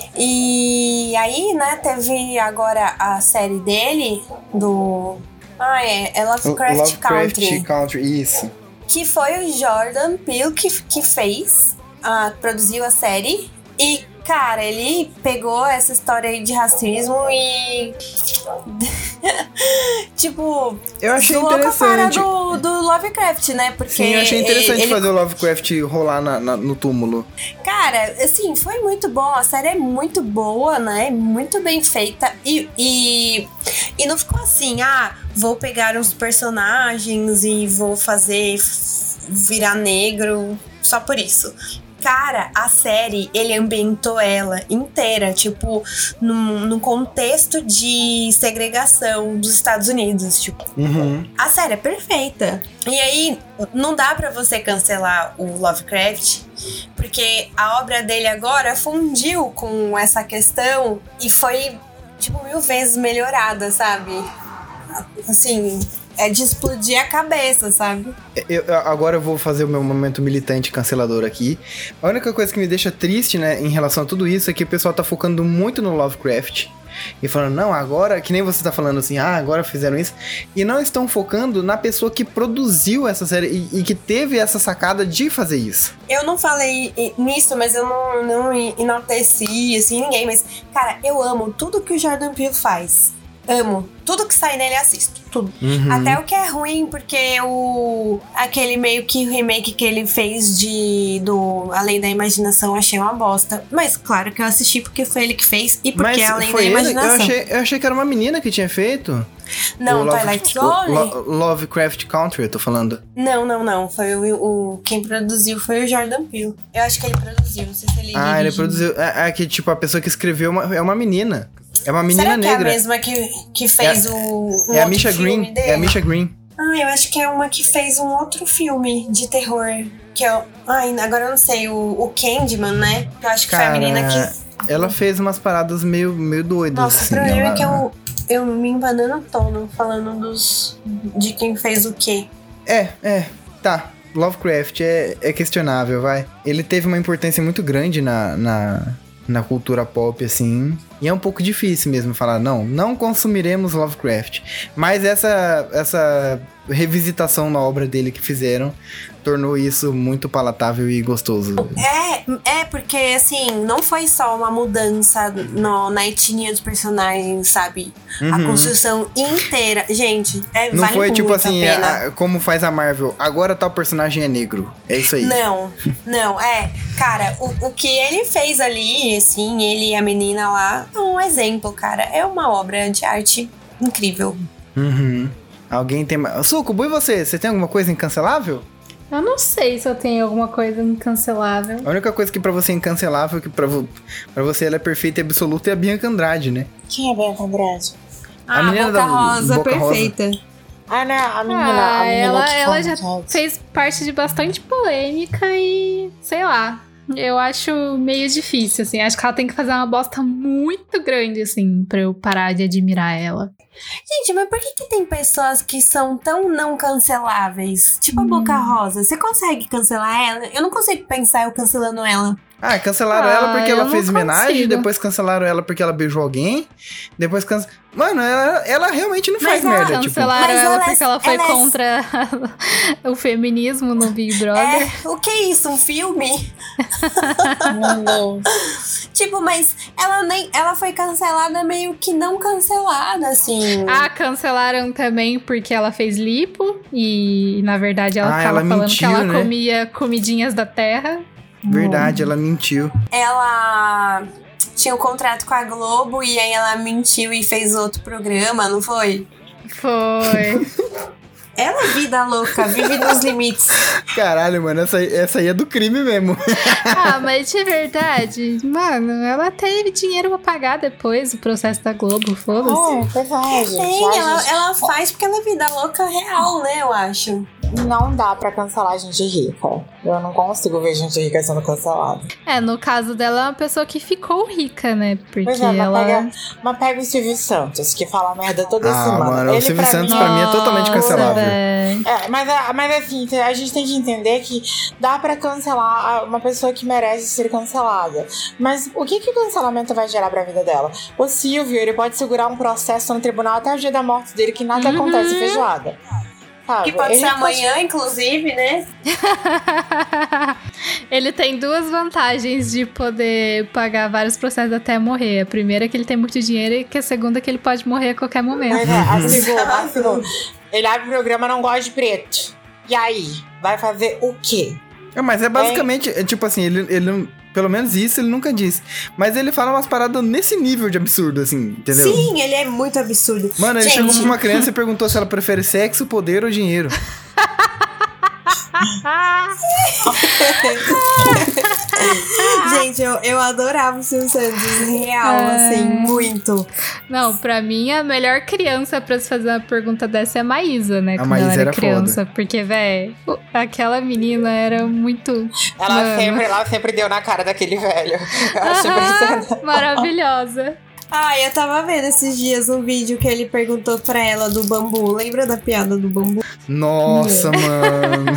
E aí, né, teve agora a série dele, do... é Lovecraft Country, isso. Que foi o Jordan Peele que fez, produziu a série. E, cara, ele pegou essa história aí de racismo e... tipo... Eu achei interessante. Com a cara do Lovecraft, né? Porque sim, eu achei interessante fazer o Lovecraft rolar no túmulo. Cara, assim, foi muito bom. A série é muito boa, né? Muito bem feita. E não ficou assim, vou pegar uns personagens e vou fazer virar negro só por isso. Cara, a série, ele ambientou ela inteira, tipo, num contexto de segregação dos Estados Unidos, tipo. Uhum. A série é perfeita. E aí, não dá pra você cancelar o Lovecraft, porque a obra dele agora fundiu com essa questão e foi, tipo, 1000 vezes melhorada, sabe? Assim... é de explodir a cabeça, sabe? Agora eu vou fazer o meu momento militante cancelador aqui. A única coisa que me deixa triste, né, em relação a tudo isso, é que o pessoal tá focando muito no Lovecraft. E falando, não, agora... que nem você tá falando assim, agora fizeram isso. E não estão focando na pessoa que produziu essa série e que teve essa sacada de fazer isso. Eu não falei nisso, mas eu não enalteci, assim, ninguém. Mas, cara, eu amo tudo que o Jordan Peele faz. Amo. Tudo que sai nele assisto. Tudo. Uhum. Até o que é ruim, porque aquele meio que remake que ele fez do Além da Imaginação, achei uma bosta. Mas claro que eu assisti porque foi ele que fez e porque é Além da Imaginação. Eu achei que era uma menina que tinha feito. Não, Twilight Zone? Lovecraft Country, eu tô falando. Não. Foi quem produziu foi o Jordan Peele. Eu acho que ele produziu, não sei se ele dirigiu. Ele produziu. Que tipo, a pessoa que escreveu é uma menina. É uma menina Será negra. Que é a mesma que fez É a Misha Green. Dele? É a Misha Green. Eu acho que é uma que fez um outro filme de terror. Que é. Agora eu não sei, o Candyman, né? Eu acho que foi a menina que. Ela fez umas paradas meio doidas. Nossa, assim, o problema é que eu me embanando tono falando de quem fez o quê. Tá. Lovecraft é questionável, vai. Ele teve uma importância muito grande na cultura pop, assim. E é um pouco difícil mesmo falar, não consumiremos Lovecraft. Mas essa revisitação na obra dele que fizeram tornou isso muito palatável e gostoso. Porque, assim, não foi só uma mudança na etnia dos personagens, sabe? Uhum. A construção inteira. Gente, não vale foi tipo muito assim, a pena. como faz a Marvel, agora tal personagem é negro. É isso aí. Não. Cara, o que ele fez ali, assim, ele e a menina lá, é um exemplo, cara. É uma obra de arte incrível. Uhum. Alguém tem mais... Sucubo, e você? Você tem alguma coisa incancelável? Eu não sei se eu tenho alguma coisa incancelável. A única coisa que pra você é incancelável, que pra você ela é perfeita e absoluta, é a Bianca Andrade, né? Quem é Bianca Andrade? A menina Boca Rosa, Boca perfeita. Rosa. Não, a menina ela já conta. fez parte de bastante polêmica e, sei lá, eu acho meio difícil, assim. Acho que ela tem que fazer uma bosta muito grande, assim, pra eu parar de admirar ela. Gente, mas por que tem pessoas que são tão não canceláveis? Tipo a Boca Rosa. Você consegue cancelar ela? Eu não consigo pensar eu cancelando ela. Cancelaram ela porque ela fez homenagem, consigo. depois cancelaram ela porque ela beijou alguém, depois Mano, ela realmente não faz merda, tipo... Cancelaram ela porque ela foi ela contra o feminismo no Big Brother. O que é isso? Um filme? Meu Deus. Tipo, mas ela foi cancelada meio que não cancelada, assim. Cancelaram também porque ela fez lipo e, na verdade, ela tava ela falando mentiu, que ela né? comia comidinhas da terra. Verdade, ela mentiu. Ela tinha um contrato com a Globo e aí ela mentiu e fez outro programa, não foi? Foi. Ela é vida louca, vive nos limites. Caralho, mano, essa aí é do crime mesmo. Mas de verdade, mano, ela teve dinheiro pra pagar depois o processo da Globo, foda-se. Verdade. Ela faz porque ela é vida louca real, né, eu acho. Não dá pra cancelar gente rica. Eu não consigo ver gente rica sendo cancelada. No caso dela, é uma pessoa que ficou rica, né? Porque Pois mas pega o Silvio Santos, que fala merda toda semana. Mano, o Silvio Santos pra mim é totalmente cancelável. Mas assim, a gente tem que entender que dá pra cancelar uma pessoa que merece ser cancelada. Mas o que o cancelamento vai gerar pra vida dela? O Silvio, ele pode segurar um processo no tribunal até o dia da morte dele, que nada acontece feijoada. Que pode ser amanhã, inclusive, né? Ele tem duas vantagens de poder pagar vários processos até morrer. A primeira é que ele tem muito dinheiro e a segunda é que ele pode morrer a qualquer momento. Mas a segunda, ele abre o programa, não gosta de preto. E aí? Vai fazer o quê? Mas é basicamente, tipo assim, ele pelo menos isso ele nunca disse. Mas ele fala umas paradas nesse nível de absurdo, assim, entendeu? Sim, ele é muito absurdo. Mano, ele chegou pra uma criança e perguntou se ela prefere sexo, poder ou dinheiro. Gente, eu adorava o Silvio Santos, real, assim, muito. Não, pra mim, a melhor criança pra se fazer uma pergunta dessa é a Maísa, né? A Maísa ela era foda. criança. Porque, véi, aquela menina era muito... Ela sempre deu na cara daquele velho. Eu achei impressionante. Maravilhosa. Eu tava vendo esses dias um vídeo que ele perguntou pra ela do bambu. Lembra da piada do bambu? Nossa, mano.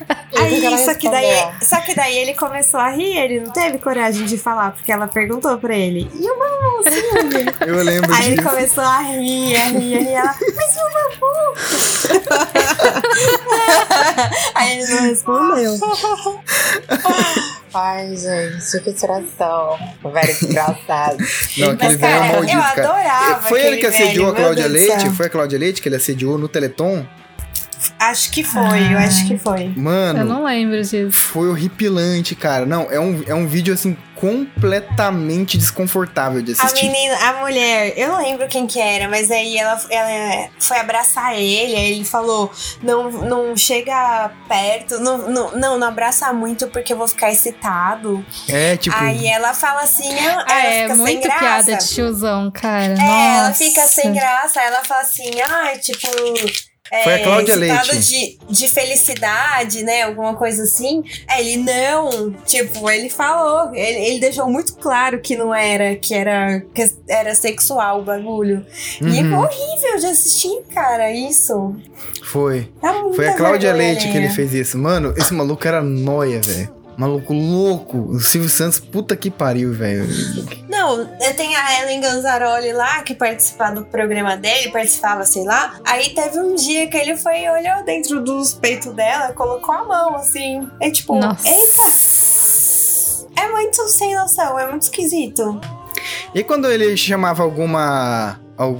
Só que daí ele começou a rir, ele não teve coragem de falar, porque ela perguntou pra ele. E o bambu, assim, Eu lembro Aí ele disso. começou a rir, e ela, mas e o bambu? Aí ele não respondeu. Ai, gente, que tiração. Velho, que engraçado. Não, aquele velho é maldito, eu cara. adorava Foi ele que aquele assediou velho, a Cláudia meu Deus do Leite? céu. Foi a Cláudia Leite que ele assediou no Teleton? Acho que foi, eu acho que foi. Mano, Eu não lembro disso. foi horripilante, cara. Não, é um vídeo, assim, completamente desconfortável de A assistir. menina, a mulher, eu não lembro quem que era, mas aí ela foi abraçar ele, aí ele falou, não chega perto, não abraça muito porque eu vou ficar excitado. É, tipo... Aí ela fala assim, ela É, fica sem muito graça. piada de tiozão, cara. Ela fica Nossa. sem graça, ela fala assim, tipo... Foi a Cláudia excitado Leite. de felicidade, né? Alguma coisa assim. Ele não. Tipo, ele falou. Ele deixou muito claro que não era, que era sexual o bagulho. E é Uhum. horrível de assistir, cara, isso. Foi. Dá muita Foi a Cláudia vergonha Leite que ele alheia. fez isso. Mano, esse maluco era nóia, velho. Maluco louco. O Silvio Santos, puta que pariu, velho. Não, tem a Ellen Ganzaroli lá que participava do programa dele, participava, sei lá. Aí teve um dia que ele foi e olhou dentro dos peitos dela, colocou a mão assim. É tipo, Nossa. eita! É muito sem noção, é muito esquisito. E quando ele chamava alguma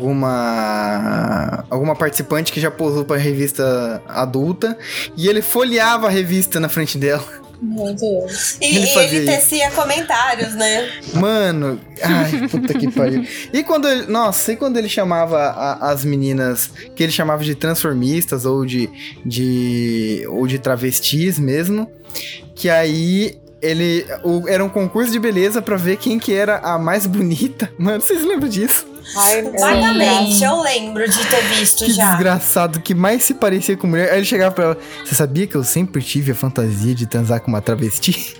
participante que já posou pra revista adulta e ele folheava a revista na frente dela. Meu Deus. E Ele fazia ele isso. tecia comentários, né? Mano, ai, puta que pariu. E quando ele chamava as meninas que ele chamava de transformistas ou de travestis mesmo, que aí era um concurso de beleza pra ver quem que era a mais bonita. Mano, vocês lembram disso? Ai, Vagamente, eu lembro de ter visto Que já. desgraçado, que mais se parecia com mulher. Aí ele chegava pra ela, você sabia que eu sempre tive a fantasia de transar com uma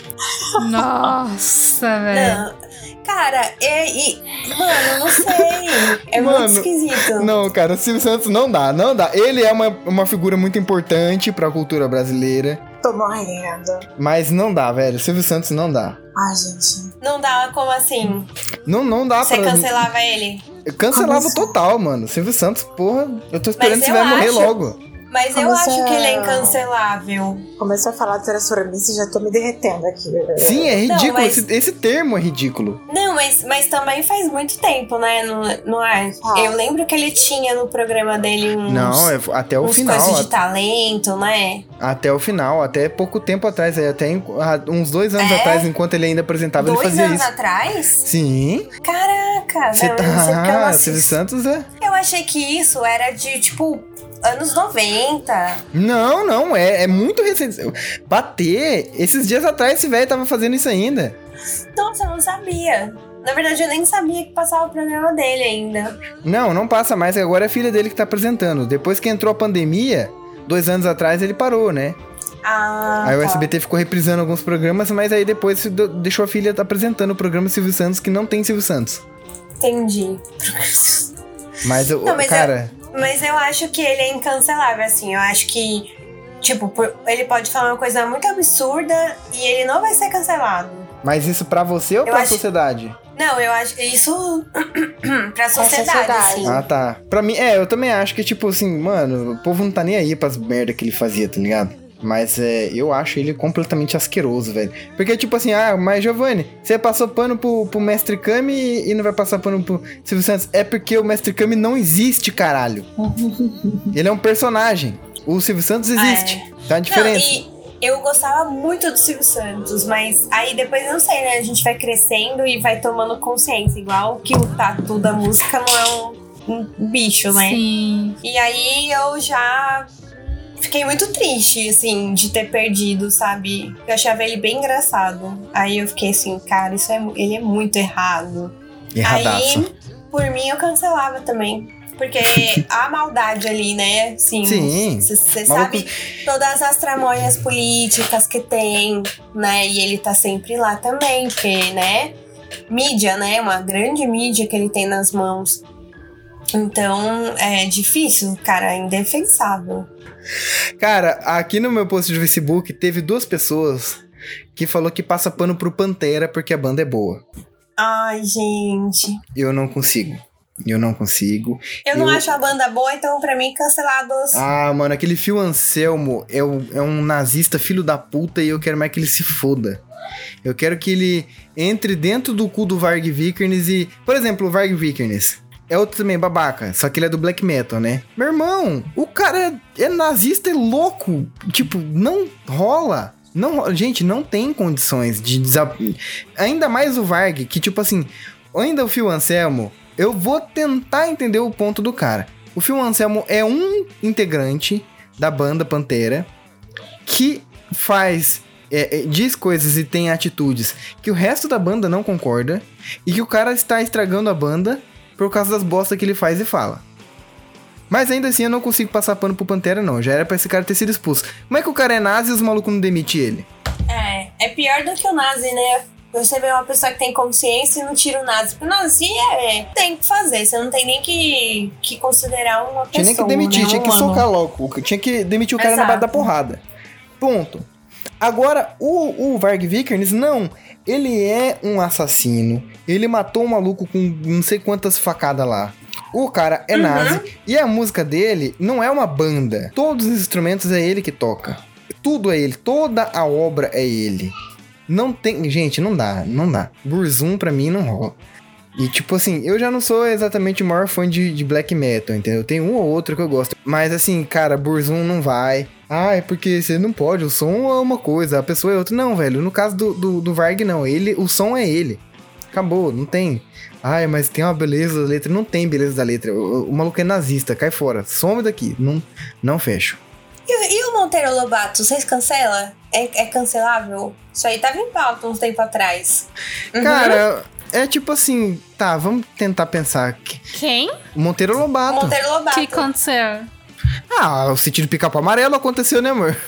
Nossa, velho. Não. Cara, mano, não sei. É Mano, muito esquisito. Não, cara, o Silvio Santos não dá. Ele é uma figura muito importante pra cultura brasileira, Tô morrendo. mas não dá, velho. O Silvio Santos não dá. Ai, gente. Não dá como assim? Não dá Você pra... cancelava ele? Eu cancelava Como assim? total, mano. Silvio Santos, porra, eu tô esperando Mas esse eu velho morrer acho- logo. Mas eu Como acho você- que ele é incancelável. Começou a falar de transformista e já tô me derretendo aqui. Sim, é ridículo. mas- Esse termo é ridículo. Não, mas também faz muito tempo, né? No ar. Ah. Eu lembro que ele tinha no programa dele uns, Não, até o uns final. coisas de talento, né? Até o final, até pouco tempo atrás, uns 2 anos É? atrás, enquanto ele ainda apresentava, 2 ele fazia anos isso. atrás? Sim. Caraca, Você não, eu não sei porque eu não tá. assisto. Silvio Santos é. Eu achei que isso era de, tipo, anos 90. Não, é muito recente. Bater, esses dias atrás esse velho tava fazendo isso ainda. Nossa, eu não sabia. Na verdade, eu nem sabia que passava o programa dele ainda. Não passa mais, agora é a filha dele que tá apresentando. Depois que entrou a pandemia, 2 anos atrás ele parou, né? Ah, Aí o tá. SBT ficou reprisando alguns programas, mas aí depois deixou a filha apresentando o programa Silvio Santos, que não tem Silvio Santos. Entendi. Mas, Não, mas cara, Mas eu acho que ele é incancelável, assim. Eu acho que, tipo, ele pode falar uma coisa muito absurda e ele não vai ser cancelado. mas isso pra você ou Eu pra acho- sociedade? Não, eu acho isso pra sociedade, sociedade. assim. Ah, tá. Pra mim, eu também acho que, tipo assim, mano, o povo não tá nem aí pras merda que ele fazia, tá ligado? Mas eu acho ele completamente asqueroso, velho. Porque, tipo assim, mas Giovanni, você passou pano pro Mestre Kami e não vai passar pano pro Silvio Santos. É porque o Mestre Kami não existe, caralho. Ele é um personagem. O Silvio Santos existe. Tá a diferença. Não, e eu gostava muito do Silvio Santos, mas aí depois eu não sei, né? A gente vai crescendo e vai tomando consciência, igual que o tatu da música não é um bicho, né? Sim. E aí eu já fiquei muito triste, assim, de ter perdido, sabe? Eu achava ele bem engraçado. Aí eu fiquei assim, cara, ele é muito errado. Erradaço. Aí, por mim, eu cancelava também. Porque a maldade ali, né? Assim, Sim. Você Maluco- sabe todas as tramóias políticas que tem, né? E ele tá sempre lá também, porque, né? Mídia, né? Uma grande mídia que ele tem nas mãos. Então, é difícil, cara, é indefensável. Cara, aqui no meu post do Facebook teve 2 pessoas que falou que passa pano pro Pantera porque a banda é boa. Ai, gente. Eu não consigo. Eu Eu não acho a banda boa, então pra mim, cancelados. Ah, mano, aquele Phil Anselmo é um nazista filho da puta e eu quero mais que ele se foda. Eu quero que ele entre dentro do cu do Varg Vikernes e... Por exemplo, o Varg Vikernes é outro também babaca, só que ele é do black metal, né? Meu irmão, o cara é nazista e louco. Tipo, não rola. Não, gente, não tem condições de... Ainda mais o Varg, que tipo assim... Ainda o Phil Anselmo, eu vou tentar entender o ponto do cara. O Phil Anselmo é um integrante da banda Pantera que faz... diz coisas e tem atitudes que o resto da banda não concorda e que o cara está estragando a banda por causa das bostas que ele faz e fala. Mas ainda assim eu não consigo passar pano pro Pantera, não. Já era pra esse cara ter sido expulso. Como é que o cara é nazi e os malucos não demitem ele? É pior do que o nazi, né? Você vê uma pessoa que tem consciência e não tira o nazi. Porque o nazi tem que fazer. Você não tem nem que considerar uma pessoa. Tinha nem que demitir, né? tinha que socar logo. Tinha que demitir o cara na base da porrada. Ponto. Agora, o Varg Vikernes, não. Ele é um assassino. Ele matou um maluco com não sei quantas facadas lá. O cara é nazi. E a música dele não é uma banda. Todos os instrumentos é ele que toca. Tudo é ele. Toda a obra é ele. Não tem... Gente, não dá. Burzum pra mim não rola. E tipo assim, eu já não sou exatamente o maior fã de black metal, entendeu? Tem um ou outro que eu gosto. Mas assim, cara, Burzum não vai. Ah, é porque você não pode, o som é uma coisa, a pessoa é outra. Não, velho, no caso do Varg, não. O som é ele. Acabou, não tem. Ai, mas tem uma beleza da letra. Não tem beleza da letra. O maluco é nazista, cai fora. Some daqui. Não fecho. E o Monteiro Lobato, vocês cancelam? É cancelável? Isso aí tava em pauta uns tempo atrás. Cara, é tipo assim... Tá, vamos tentar pensar. Quem? Monteiro Lobato. Monteiro O Lobato. que aconteceu? Ah, o sentido pica-pau amarelo aconteceu, né, amor?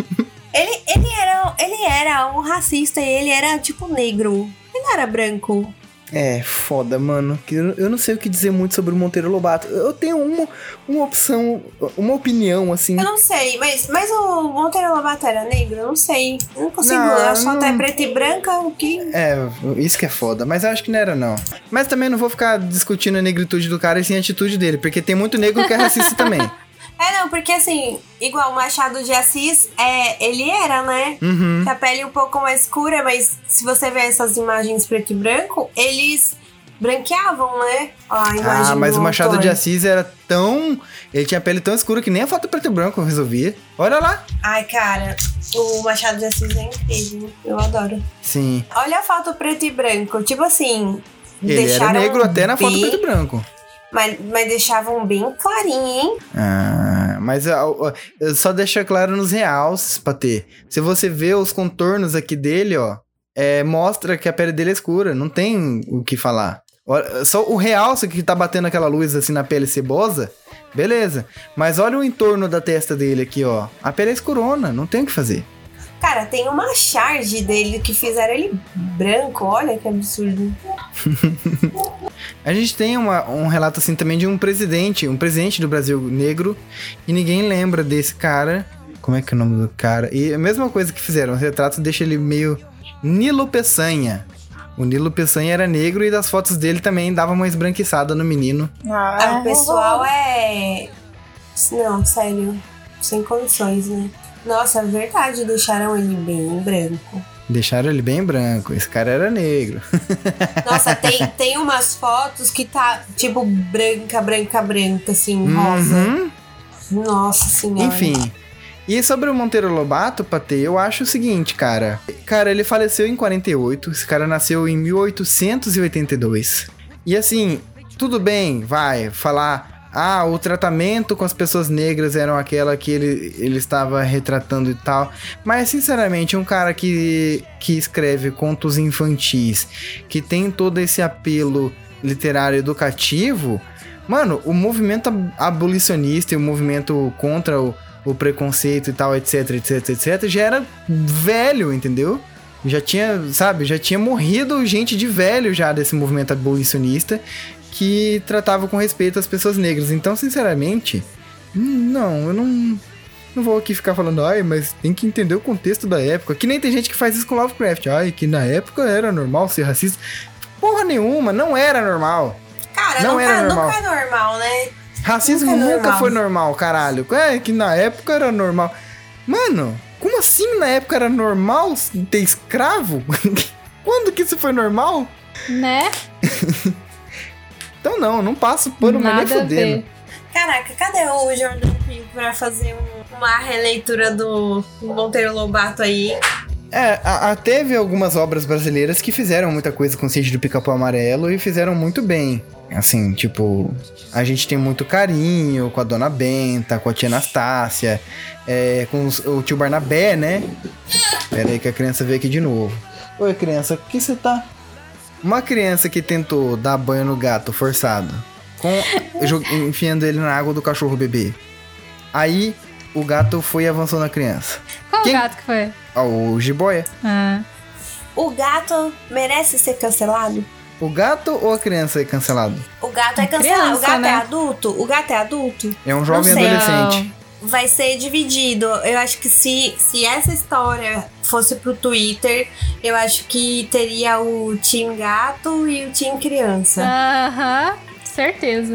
Ele era um racista e ele era, tipo, negro. Ele não era branco. É, foda, mano. Eu não sei o que dizer muito sobre o Monteiro Lobato. Eu tenho uma opção, uma opinião, assim. Eu não sei, mas o Monteiro Lobato era negro? Eu não sei. Eu não consigo. A foto é preta e branca, o que... É, isso que é foda. Mas eu acho que não era, não. Mas também não vou ficar discutindo a negritude do cara e sim a atitude dele. Porque tem muito negro que é racista também. Não, porque assim, igual o Machado de Assis, ele era, né? Uhum. Com a pele um pouco mais escura, mas se você ver essas imagens preto e branco, eles branqueavam, né? A imagem mas o Machado autor. de Assis era tão... Ele tinha a pele tão escura que nem a foto preto e branco resolvia. Olha lá. Ai, cara, o Machado de Assis é incrível. Eu adoro. Sim. Olha a foto preto e branco. Tipo assim, Ele era negro até na foto preto e branco. Mas deixavam bem clarinho, hein? Mas só deixa claro nos reals, Patê. Se você vê os contornos aqui dele, ó, mostra que a pele dele é escura. Não tem o que falar. Só o realce que tá batendo aquela luz assim na pele cebosa, beleza. Mas olha o entorno da testa dele aqui, ó. A pele é escurona, não tem o que fazer. Cara, tem uma charge dele que fizeram ele branco. Olha que absurdo. A gente tem um relato assim também de um presidente do Brasil negro, e ninguém lembra desse cara. Como é que é o nome do cara? E a mesma coisa que fizeram, o retrato deixa ele meio Nilo Peçanha. O Nilo Peçanha era negro e das fotos dele também dava uma esbranquiçada no menino. O pessoal Não, sério. Sem condições, né? Nossa, é verdade, deixaram ele bem branco. Deixaram ele bem branco, esse cara era negro. Nossa, tem umas fotos que tá, tipo, branca, assim, rosa. Nossa senhora. Enfim, e sobre o Monteiro Lobato, Patê, eu acho o seguinte, cara. Cara, ele faleceu em 48, esse cara nasceu em 1882. E assim, tudo bem, vai falar... o tratamento com as pessoas negras eram aquela que ele estava retratando e tal. Mas, sinceramente, um cara que escreve contos infantis, que tem todo esse apelo literário educativo... Mano, o movimento abolicionista e o movimento contra o preconceito e tal, etc, já era velho, entendeu? Já tinha morrido gente de velho já desse movimento abolicionista... que tratava com respeito as pessoas negras. Então, sinceramente, eu não vou aqui ficar falando, mas tem que entender o contexto da época. Que nem tem gente que faz isso com Lovecraft. Que na época era normal ser racista. Porra nenhuma, não era normal. Cara, nunca é normal, né? Racismo nunca foi normal, caralho. Que na época era normal. Mano, Como assim na época era normal ter escravo? Quando que isso foi normal? Né? Então não passo pano, mas nem Nada a fudendo. ver. Caraca, cadê o Jordan Peele pra fazer uma releitura do Monteiro Lobato aí? Teve algumas obras brasileiras que fizeram muita coisa com o Sítio do Pica-Pau Amarelo e fizeram muito bem. Assim, tipo, a gente tem muito carinho com a Dona Benta, com a tia Anastácia, com o tio Barnabé, né? Pera aí que a criança veio aqui de novo. Oi, criança, o que você tá? Uma criança que tentou dar banho no gato forçado, enfiando ele na água do cachorro bebê. Aí, o gato foi e avançou na criança. Qual gato que foi? O jiboia. Ah. O gato merece ser cancelado? O gato ou a criança é cancelado? O gato é cancelado. Criança, O gato né? é adulto? O gato é adulto? É um jovem Não sei. adolescente. Vai ser dividido. Eu acho que se essa história fosse pro Twitter, eu acho que teria o Team Gato e o Team Criança. Aham, certeza.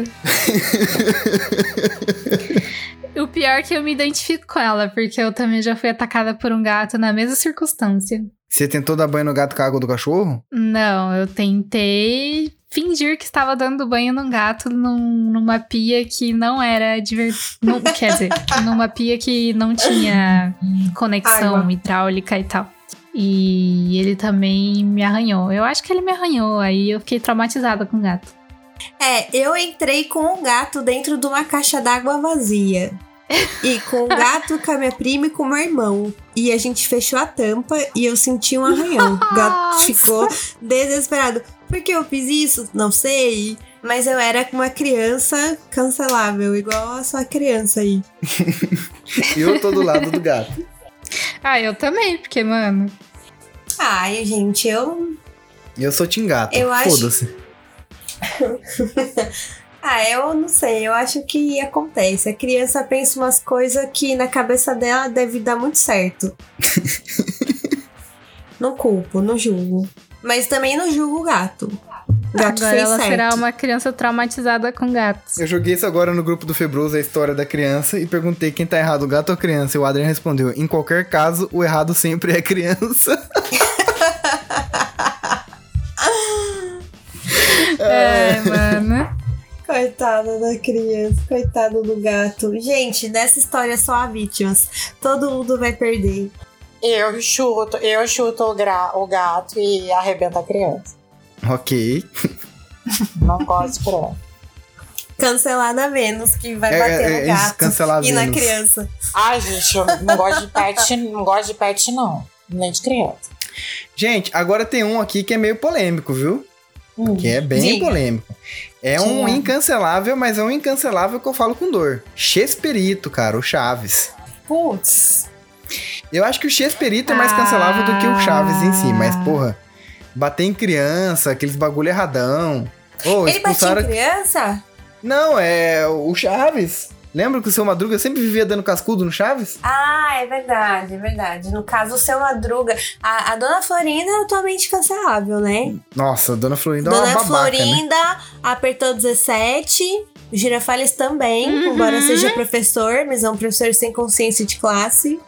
O pior é que eu me identifico com ela, porque eu também já fui atacada por um gato na mesma circunstância. Você tentou dar banho no gato com a água do cachorro? Não, eu tentei fingir que estava dando banho num gato numa pia que não era divertido. Quer dizer, numa pia que não tinha conexão Água. hidráulica e tal. E ele também me arranhou. Eu acho que ele me arranhou, aí eu fiquei traumatizada com o gato. Eu entrei com o gato dentro de uma caixa d'água vazia. E com o gato, com a minha prima e com o meu irmão. E a gente fechou a tampa e eu senti um arranhão. O gato Nossa. ficou desesperado. Por que eu fiz isso? Não sei. Mas eu era uma criança cancelável, igual a sua criança aí. Eu tô do lado do gato. Ah, eu também, porque, mano... Ai, gente, eu Eu sou Team Gato. Eu acho- Foda-se. eu não sei, eu acho que acontece. A criança pensa umas coisas que na cabeça dela deve dar muito certo. Não culpo, não julgo. Mas também não julgo o gato. O gato Agora fez ela certo. será uma criança traumatizada com gatos. Eu joguei isso agora no grupo do Febroso, a história da criança, e perguntei quem tá errado, o gato ou a criança. E o Adrian respondeu, em qualquer caso, o errado sempre é a criança. Mano. Coitada da criança, coitado do gato. Gente, nessa história só há vítimas. Todo mundo vai perder. Eu chuto o gato e arrebento a criança. Ok. Não gosto por ela. Cancelada menos, que vai É, bater no isso, gato cancelar e na Vênus. criança. Ai, gente, eu não gosto de pet, não. Nem de criança. Gente, agora tem um aqui que é meio polêmico, viu? Que é bem Diga. polêmico. É um incancelável, mas é um incancelável que eu falo com dor. Chesperito, cara, o Chaves. Putz. Eu acho que o Chesperito é mais cancelável do que o Chaves em si, mas, porra, bater em criança, aqueles bagulho erradão. Oh, Ele batia expulsaram... em criança? Não, é o Chaves. Lembra que o Seu Madruga sempre vivia dando cascudo no Chaves? Ah, é verdade, é verdade. No caso, o Seu Madruga. A Dona Florinda é totalmente cancelável, né? Nossa, a Dona Florinda é uma Dona babaca, né? Florinda apertou 17. O Girafales também, embora seja professor, mas é um professor sem consciência de classe.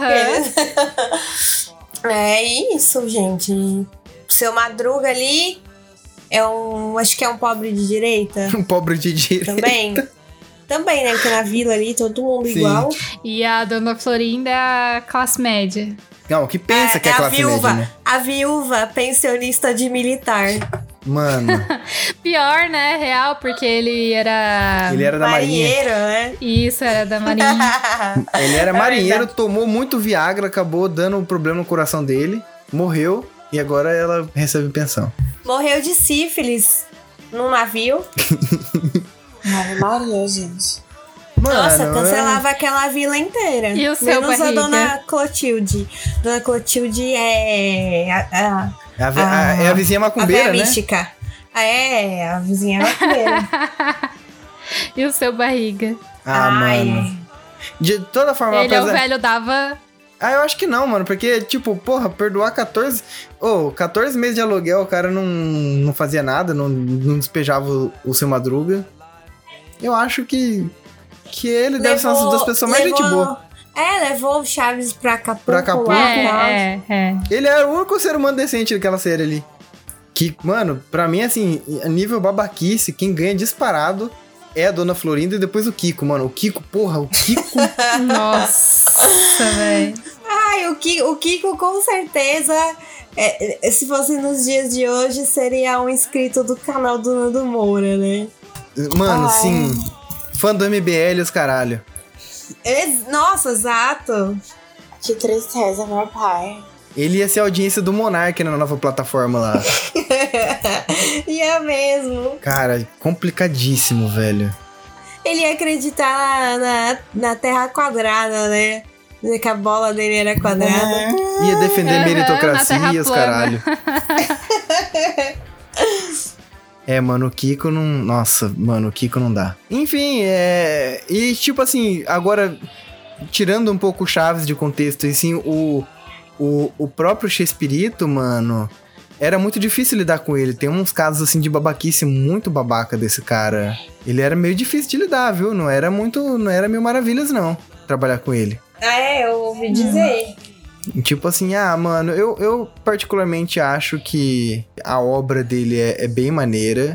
É isso, gente. Seu Madruga ali acho que é um pobre de direita Um pobre de direita. também. Também, né? Porque na vila ali, todo mundo Sim. igual. E a Dona Florinda é a classe média. Não, que pensa que é a classe viúva, média, né? a viúva pensionista de militar. Mano, Pior, né? Real, porque ele era... ele era da Marinha. Marinheiro, né? Isso, era da Marinha. Ele era É marinheiro, verdade. tomou muito Viagra, acabou dando um problema no coração dele, morreu e agora ela recebe pensão. Morreu de sífilis num navio. Ave Maria, gente. Nossa, Mano, cancelava aquela vila inteira. E o seu Menos barriga? a Dona Clotilde. Dona Clotilde é é a vizinha a macumbeira, véia né? mística. É, a vizinha macumbeira. E o seu barriga? Ah, Ai. mano. De toda forma, Ele é o apesar- velho dava... Ah, eu acho que não, mano, porque, tipo, porra, perdoar 14... 14 meses de aluguel, o cara não fazia nada, não despejava o Seu Madruga. Eu acho que ele deve ser uma das pessoas mais gente boa. Levou o Chaves pra Acapulco. Pra Acapulco. Lá, Ele era o único ser humano decente daquela série ali. Que, mano, pra mim, assim, a nível babaquice, quem ganha disparado é a Dona Florinda e depois o Kiko, mano. O Kiko. Nossa, velho. Ai, o Kiko com certeza, se fosse nos dias de hoje, seria um inscrito do canal do Nando Moura, né? Mano, sim. Fã do MBL e os caralho. Nossa, exato. Que tristeza, meu pai. Ele ia ser a audiência do Monark na nova plataforma lá. E é mesmo. Cara, complicadíssimo, velho. Ele ia acreditar na Terra quadrada, né? Dizer que a bola dele era quadrada. Ia defender na meritocracia terra e os plana. caralho. Mano, o Kiko não... Nossa, mano, o Kiko não dá. Enfim, E, tipo assim, agora... Tirando um pouco o Chaves de contexto, e sim, o próprio Chespirito, mano... Era muito difícil lidar com ele. Tem uns casos, assim, de babaquice muito babaca desse cara. Ele era meio difícil de lidar, viu? Não era mil maravilhas, não, trabalhar com ele. Eu ouvi dizer. Tipo assim, mano, eu particularmente acho que a obra dele é bem maneira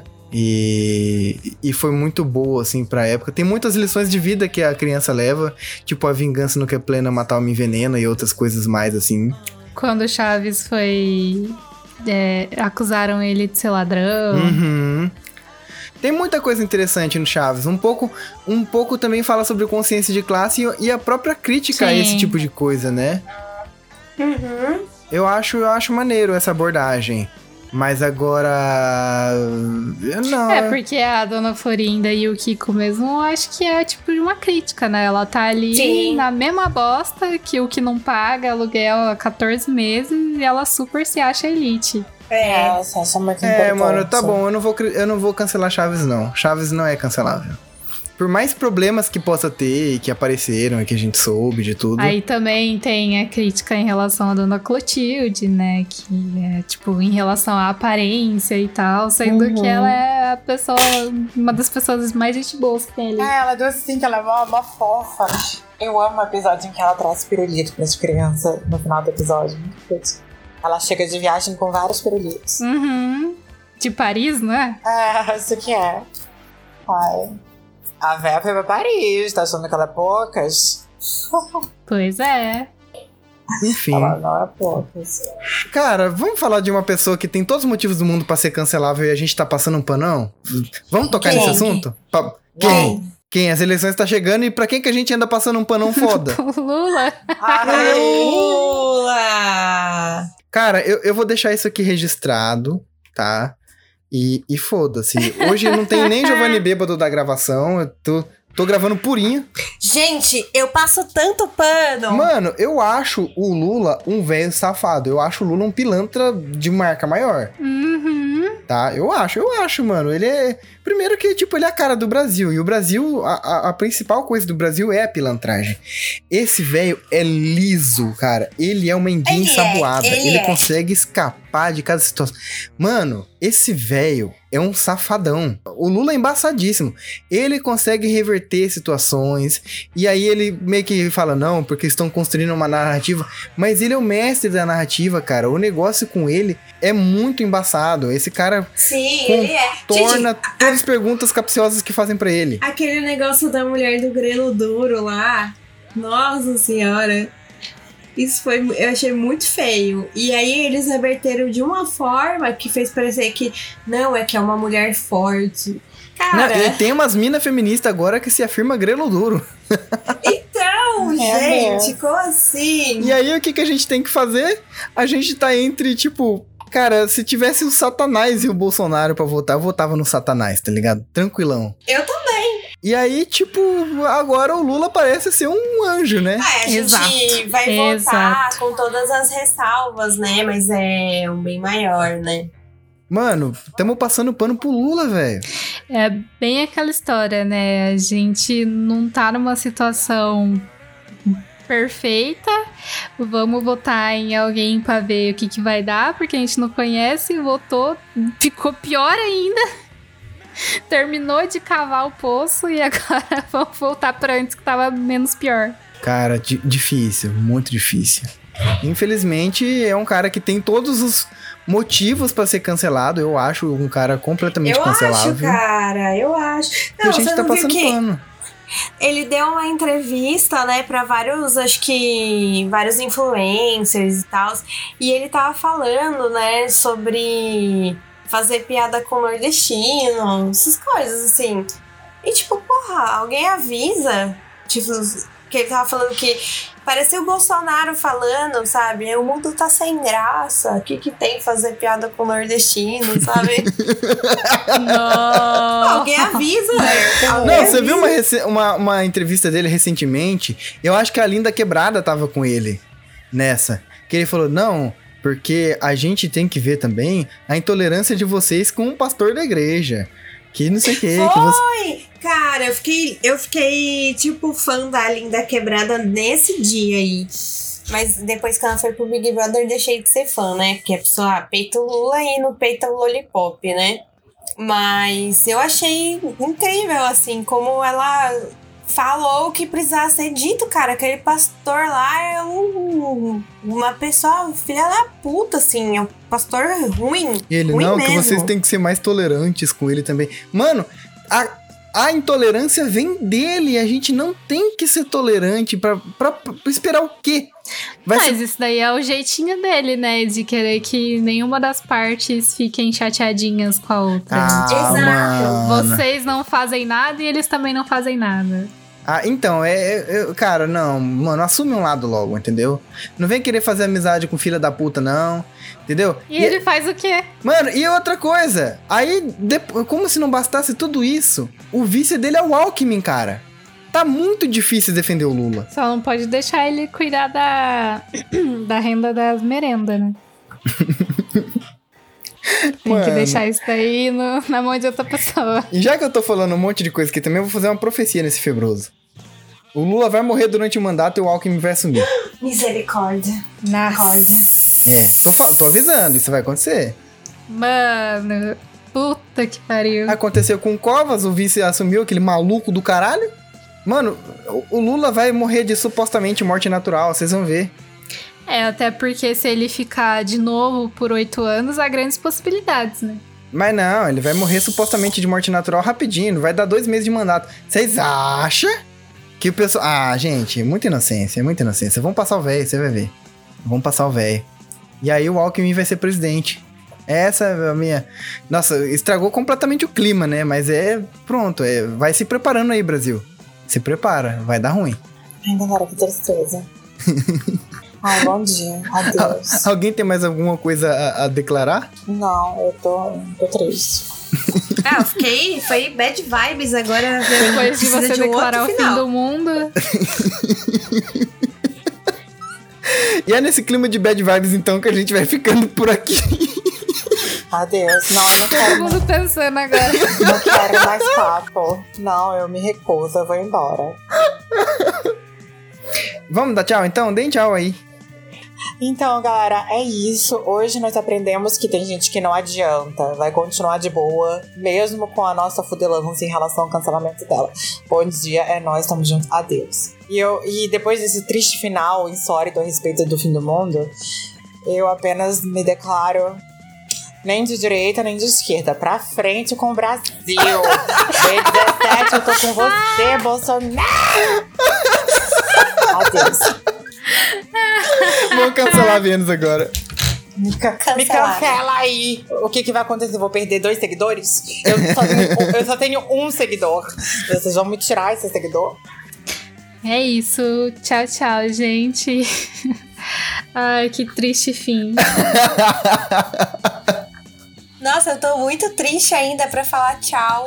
e foi muito boa, assim, pra época. Tem muitas lições de vida que a criança leva, tipo a vingança no que é plena, matar uma envenena e outras coisas mais, assim. Quando o Chaves foi... acusaram ele de ser ladrão. Uhum. Tem muita coisa interessante no Chaves. Um pouco também fala sobre consciência de classe e a própria crítica a esse tipo de coisa, né? Uhum. Eu acho maneiro essa abordagem. Mas agora... Não. Porque a Dona Florinda e o Kiko mesmo, eu acho que é tipo uma crítica, né? Ela tá ali Sim. na mesma bosta que o que não paga aluguel há 14 meses e ela super se acha elite. Nossa, isso é muito importante. Mano, tá bom, eu não vou cancelar Chaves, não. Chaves não é cancelável. Por mais problemas que possa ter e que apareceram e que a gente soube de tudo. Aí também tem a crítica em relação à Dona Clotilde, né? Que é, tipo, em relação à aparência e tal, sendo que ela é a pessoa, uma das pessoas mais gente boas que tem ali. Ela é doce sim, que ela é uma fofa. Eu amo o episódio em que ela traz pirulito pras crianças no final do episódio. Muito fofo. Ela chega de viagem com vários pirulitos. Uhum. De Paris, não é? Isso que é. Ai. A véia foi pra Paris, tá achando que ela é poucas? Pois é. Enfim. Ela não é poucas. Cara, vamos falar de uma pessoa que tem todos os motivos do mundo pra ser cancelável e a gente tá passando um panão? Vamos tocar nesse assunto? Quem? Quem? As eleições tá chegando e pra quem que a gente anda passando um panão foda? O Lula. Lula! Cara, eu vou deixar isso aqui registrado, tá? E foda-se. Hoje não tem nem Giovanni Bêbado da gravação. Eu tô gravando purinho. Gente, eu passo tanto pano. Mano, eu acho o Lula um velho safado. Eu acho o Lula um pilantra de marca maior. Uhum. Tá? Eu acho, mano. Ele é... Primeiro que, tipo, ele é a cara do Brasil. E o Brasil, a principal coisa do Brasil é a pilantragem. Esse velho é liso, cara. Ele é uma enguia ensaboada. Ele consegue escapar de cada situação. Mano, esse velho é um safadão. O Lula é embaçadíssimo. Ele consegue reverter situações. E aí ele meio que fala, não, porque estão construindo uma narrativa. Mas ele é o mestre da narrativa, cara. O negócio com ele é muito embaçado. Esse cara contorna todas as perguntas capciosas que fazem pra ele. Aquele negócio da mulher do grelo duro lá. Nossa senhora. Isso eu achei muito feio. E aí eles reverteram de uma forma que fez parecer que não, é que é uma mulher forte. Cara. Não, e tem umas minas feministas agora que se afirma grelo duro. Então, gente, como assim? E aí o que a gente tem que fazer? A gente tá entre, tipo... Cara, se tivesse o Satanás e o Bolsonaro pra votar, eu votava no Satanás, tá ligado? Tranquilão. Eu também. E aí, tipo, agora o Lula parece ser um anjo, né? A gente vai votar com todas as ressalvas, né? Mas é um bem maior, né? Mano, tamo passando pano pro Lula, velho. É bem aquela história, né? A gente não tá numa situação perfeita, vamos votar em alguém pra ver o que vai dar, porque a gente não conhece, votou, ficou pior ainda, terminou de cavar o poço e agora vamos voltar pra antes que tava menos pior. Cara, difícil, muito difícil. Infelizmente, é um cara que tem todos os motivos pra ser cancelado. Eu acho um cara completamente cancelável. Eu acho. Não, a gente tá passando pano. Ele deu uma entrevista, né, pra vários influencers e tal. E ele tava falando, né, sobre fazer piada com nordestino, essas coisas, assim. E tipo, porra, alguém avisa? Tipo, que ele tava falando que parecia o Bolsonaro falando, sabe? O mundo tá sem graça. O que tem fazer piada com nordestino, sabe? Não. Alguém avisa, né? Não, você viu uma entrevista dele recentemente? Eu acho que a Linda Quebrada tava com ele nessa. Que ele falou, não, porque a gente tem que ver também a intolerância de vocês com o pastor da igreja. Que não sei o que. Foi! Cara, eu fiquei tipo fã da Linda Quebrada nesse dia aí. Mas depois que ela foi pro Big Brother, deixei de ser fã, né? Porque a pessoa peita o Lula e no peita o Lollipop, né? Mas eu achei incrível, assim, como ela falou o que precisava ser dito, cara. Aquele pastor lá é uma pessoa, filha da puta, assim. É um pastor ruim. E ele, ruim não, mesmo. que vocês têm que ser mais tolerantes com ele também. Mano, a intolerância vem dele. A gente não tem que ser tolerante pra esperar o quê? Mas isso daí é o jeitinho dele, né? De querer que nenhuma das partes fiquem chateadinhas com a outra. Exato. Mano. Vocês não fazem nada e eles também não fazem nada. Então, cara, não, mano, assume um lado logo, entendeu? Não vem querer fazer amizade com filha da puta, não, entendeu? E ele faz o quê? Mano, e outra coisa, aí, como se não bastasse tudo isso, o vice dele é o Alckmin, cara. Tá muito difícil defender o Lula. Só não pode deixar ele cuidar da renda das merendas, né? Tem que deixar isso daí na mão de outra pessoa. E já que eu tô falando um monte de coisa aqui também, eu vou fazer uma profecia nesse febroso. O Lula vai morrer durante o mandato e o Alckmin vai assumir. Misericórdia. Tô avisando, isso vai acontecer. Mano, puta que pariu. Aconteceu com o Covas, o vice assumiu, aquele maluco do caralho. Mano, o Lula vai morrer de supostamente morte natural, vocês vão ver. Até porque se ele ficar de novo por 8 anos, há grandes possibilidades, né? Mas não, ele vai morrer supostamente de morte natural rapidinho, vai dar 2 meses de mandato. Vocês acham que o pessoal... Ah, gente, muita inocência. Vamos passar o velho, você vai ver. Vamos passar o velho. E aí o Alckmin vai ser presidente. Essa é a minha... Nossa, estragou completamente o clima, né? Mas pronto, vai se preparando aí, Brasil. Se prepara, vai dar ruim. Ai, galera, que tristeza. Ai, bom dia. Adeus. Alguém tem mais alguma coisa a declarar? Não, eu tô triste. Foi bad vibes agora. Depois de você declarar o fim do mundo. E é nesse clima de bad vibes, então, que a gente vai ficando por aqui. Adeus. Não, eu não quero. Todo mundo pensando agora. Não quero mais papo. Não, eu me recuso, eu vou embora. Vamos dar tchau, então? Deem tchau aí. Então, galera, é isso. Hoje nós aprendemos que tem gente que não adianta. Vai continuar de boa, mesmo com a nossa fudelância em relação ao cancelamento dela. Bom dia, é nóis, estamos juntos. Adeus. E depois desse triste final insólito a respeito do fim do mundo, eu apenas me declaro nem de direita, nem de esquerda. Pra frente com o Brasil. B17, eu tô com você, Bolsonaro. Adeus. Vou cancelar a Vênus agora. Me cancela aí. O que vai acontecer? Eu vou perder 2 seguidores? Eu só tenho um seguidor. Vocês vão me tirar esse seguidor? É isso. Tchau, tchau, gente. Ai, que triste fim. Nossa, eu tô muito triste ainda pra falar tchau.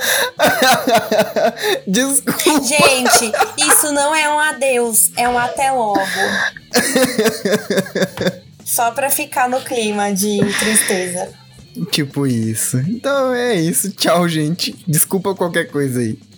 Desculpa. Gente, isso não é um adeus, é um até logo. Só pra ficar no clima de tristeza. Tipo isso. Então é isso. Tchau, gente. Desculpa qualquer coisa aí.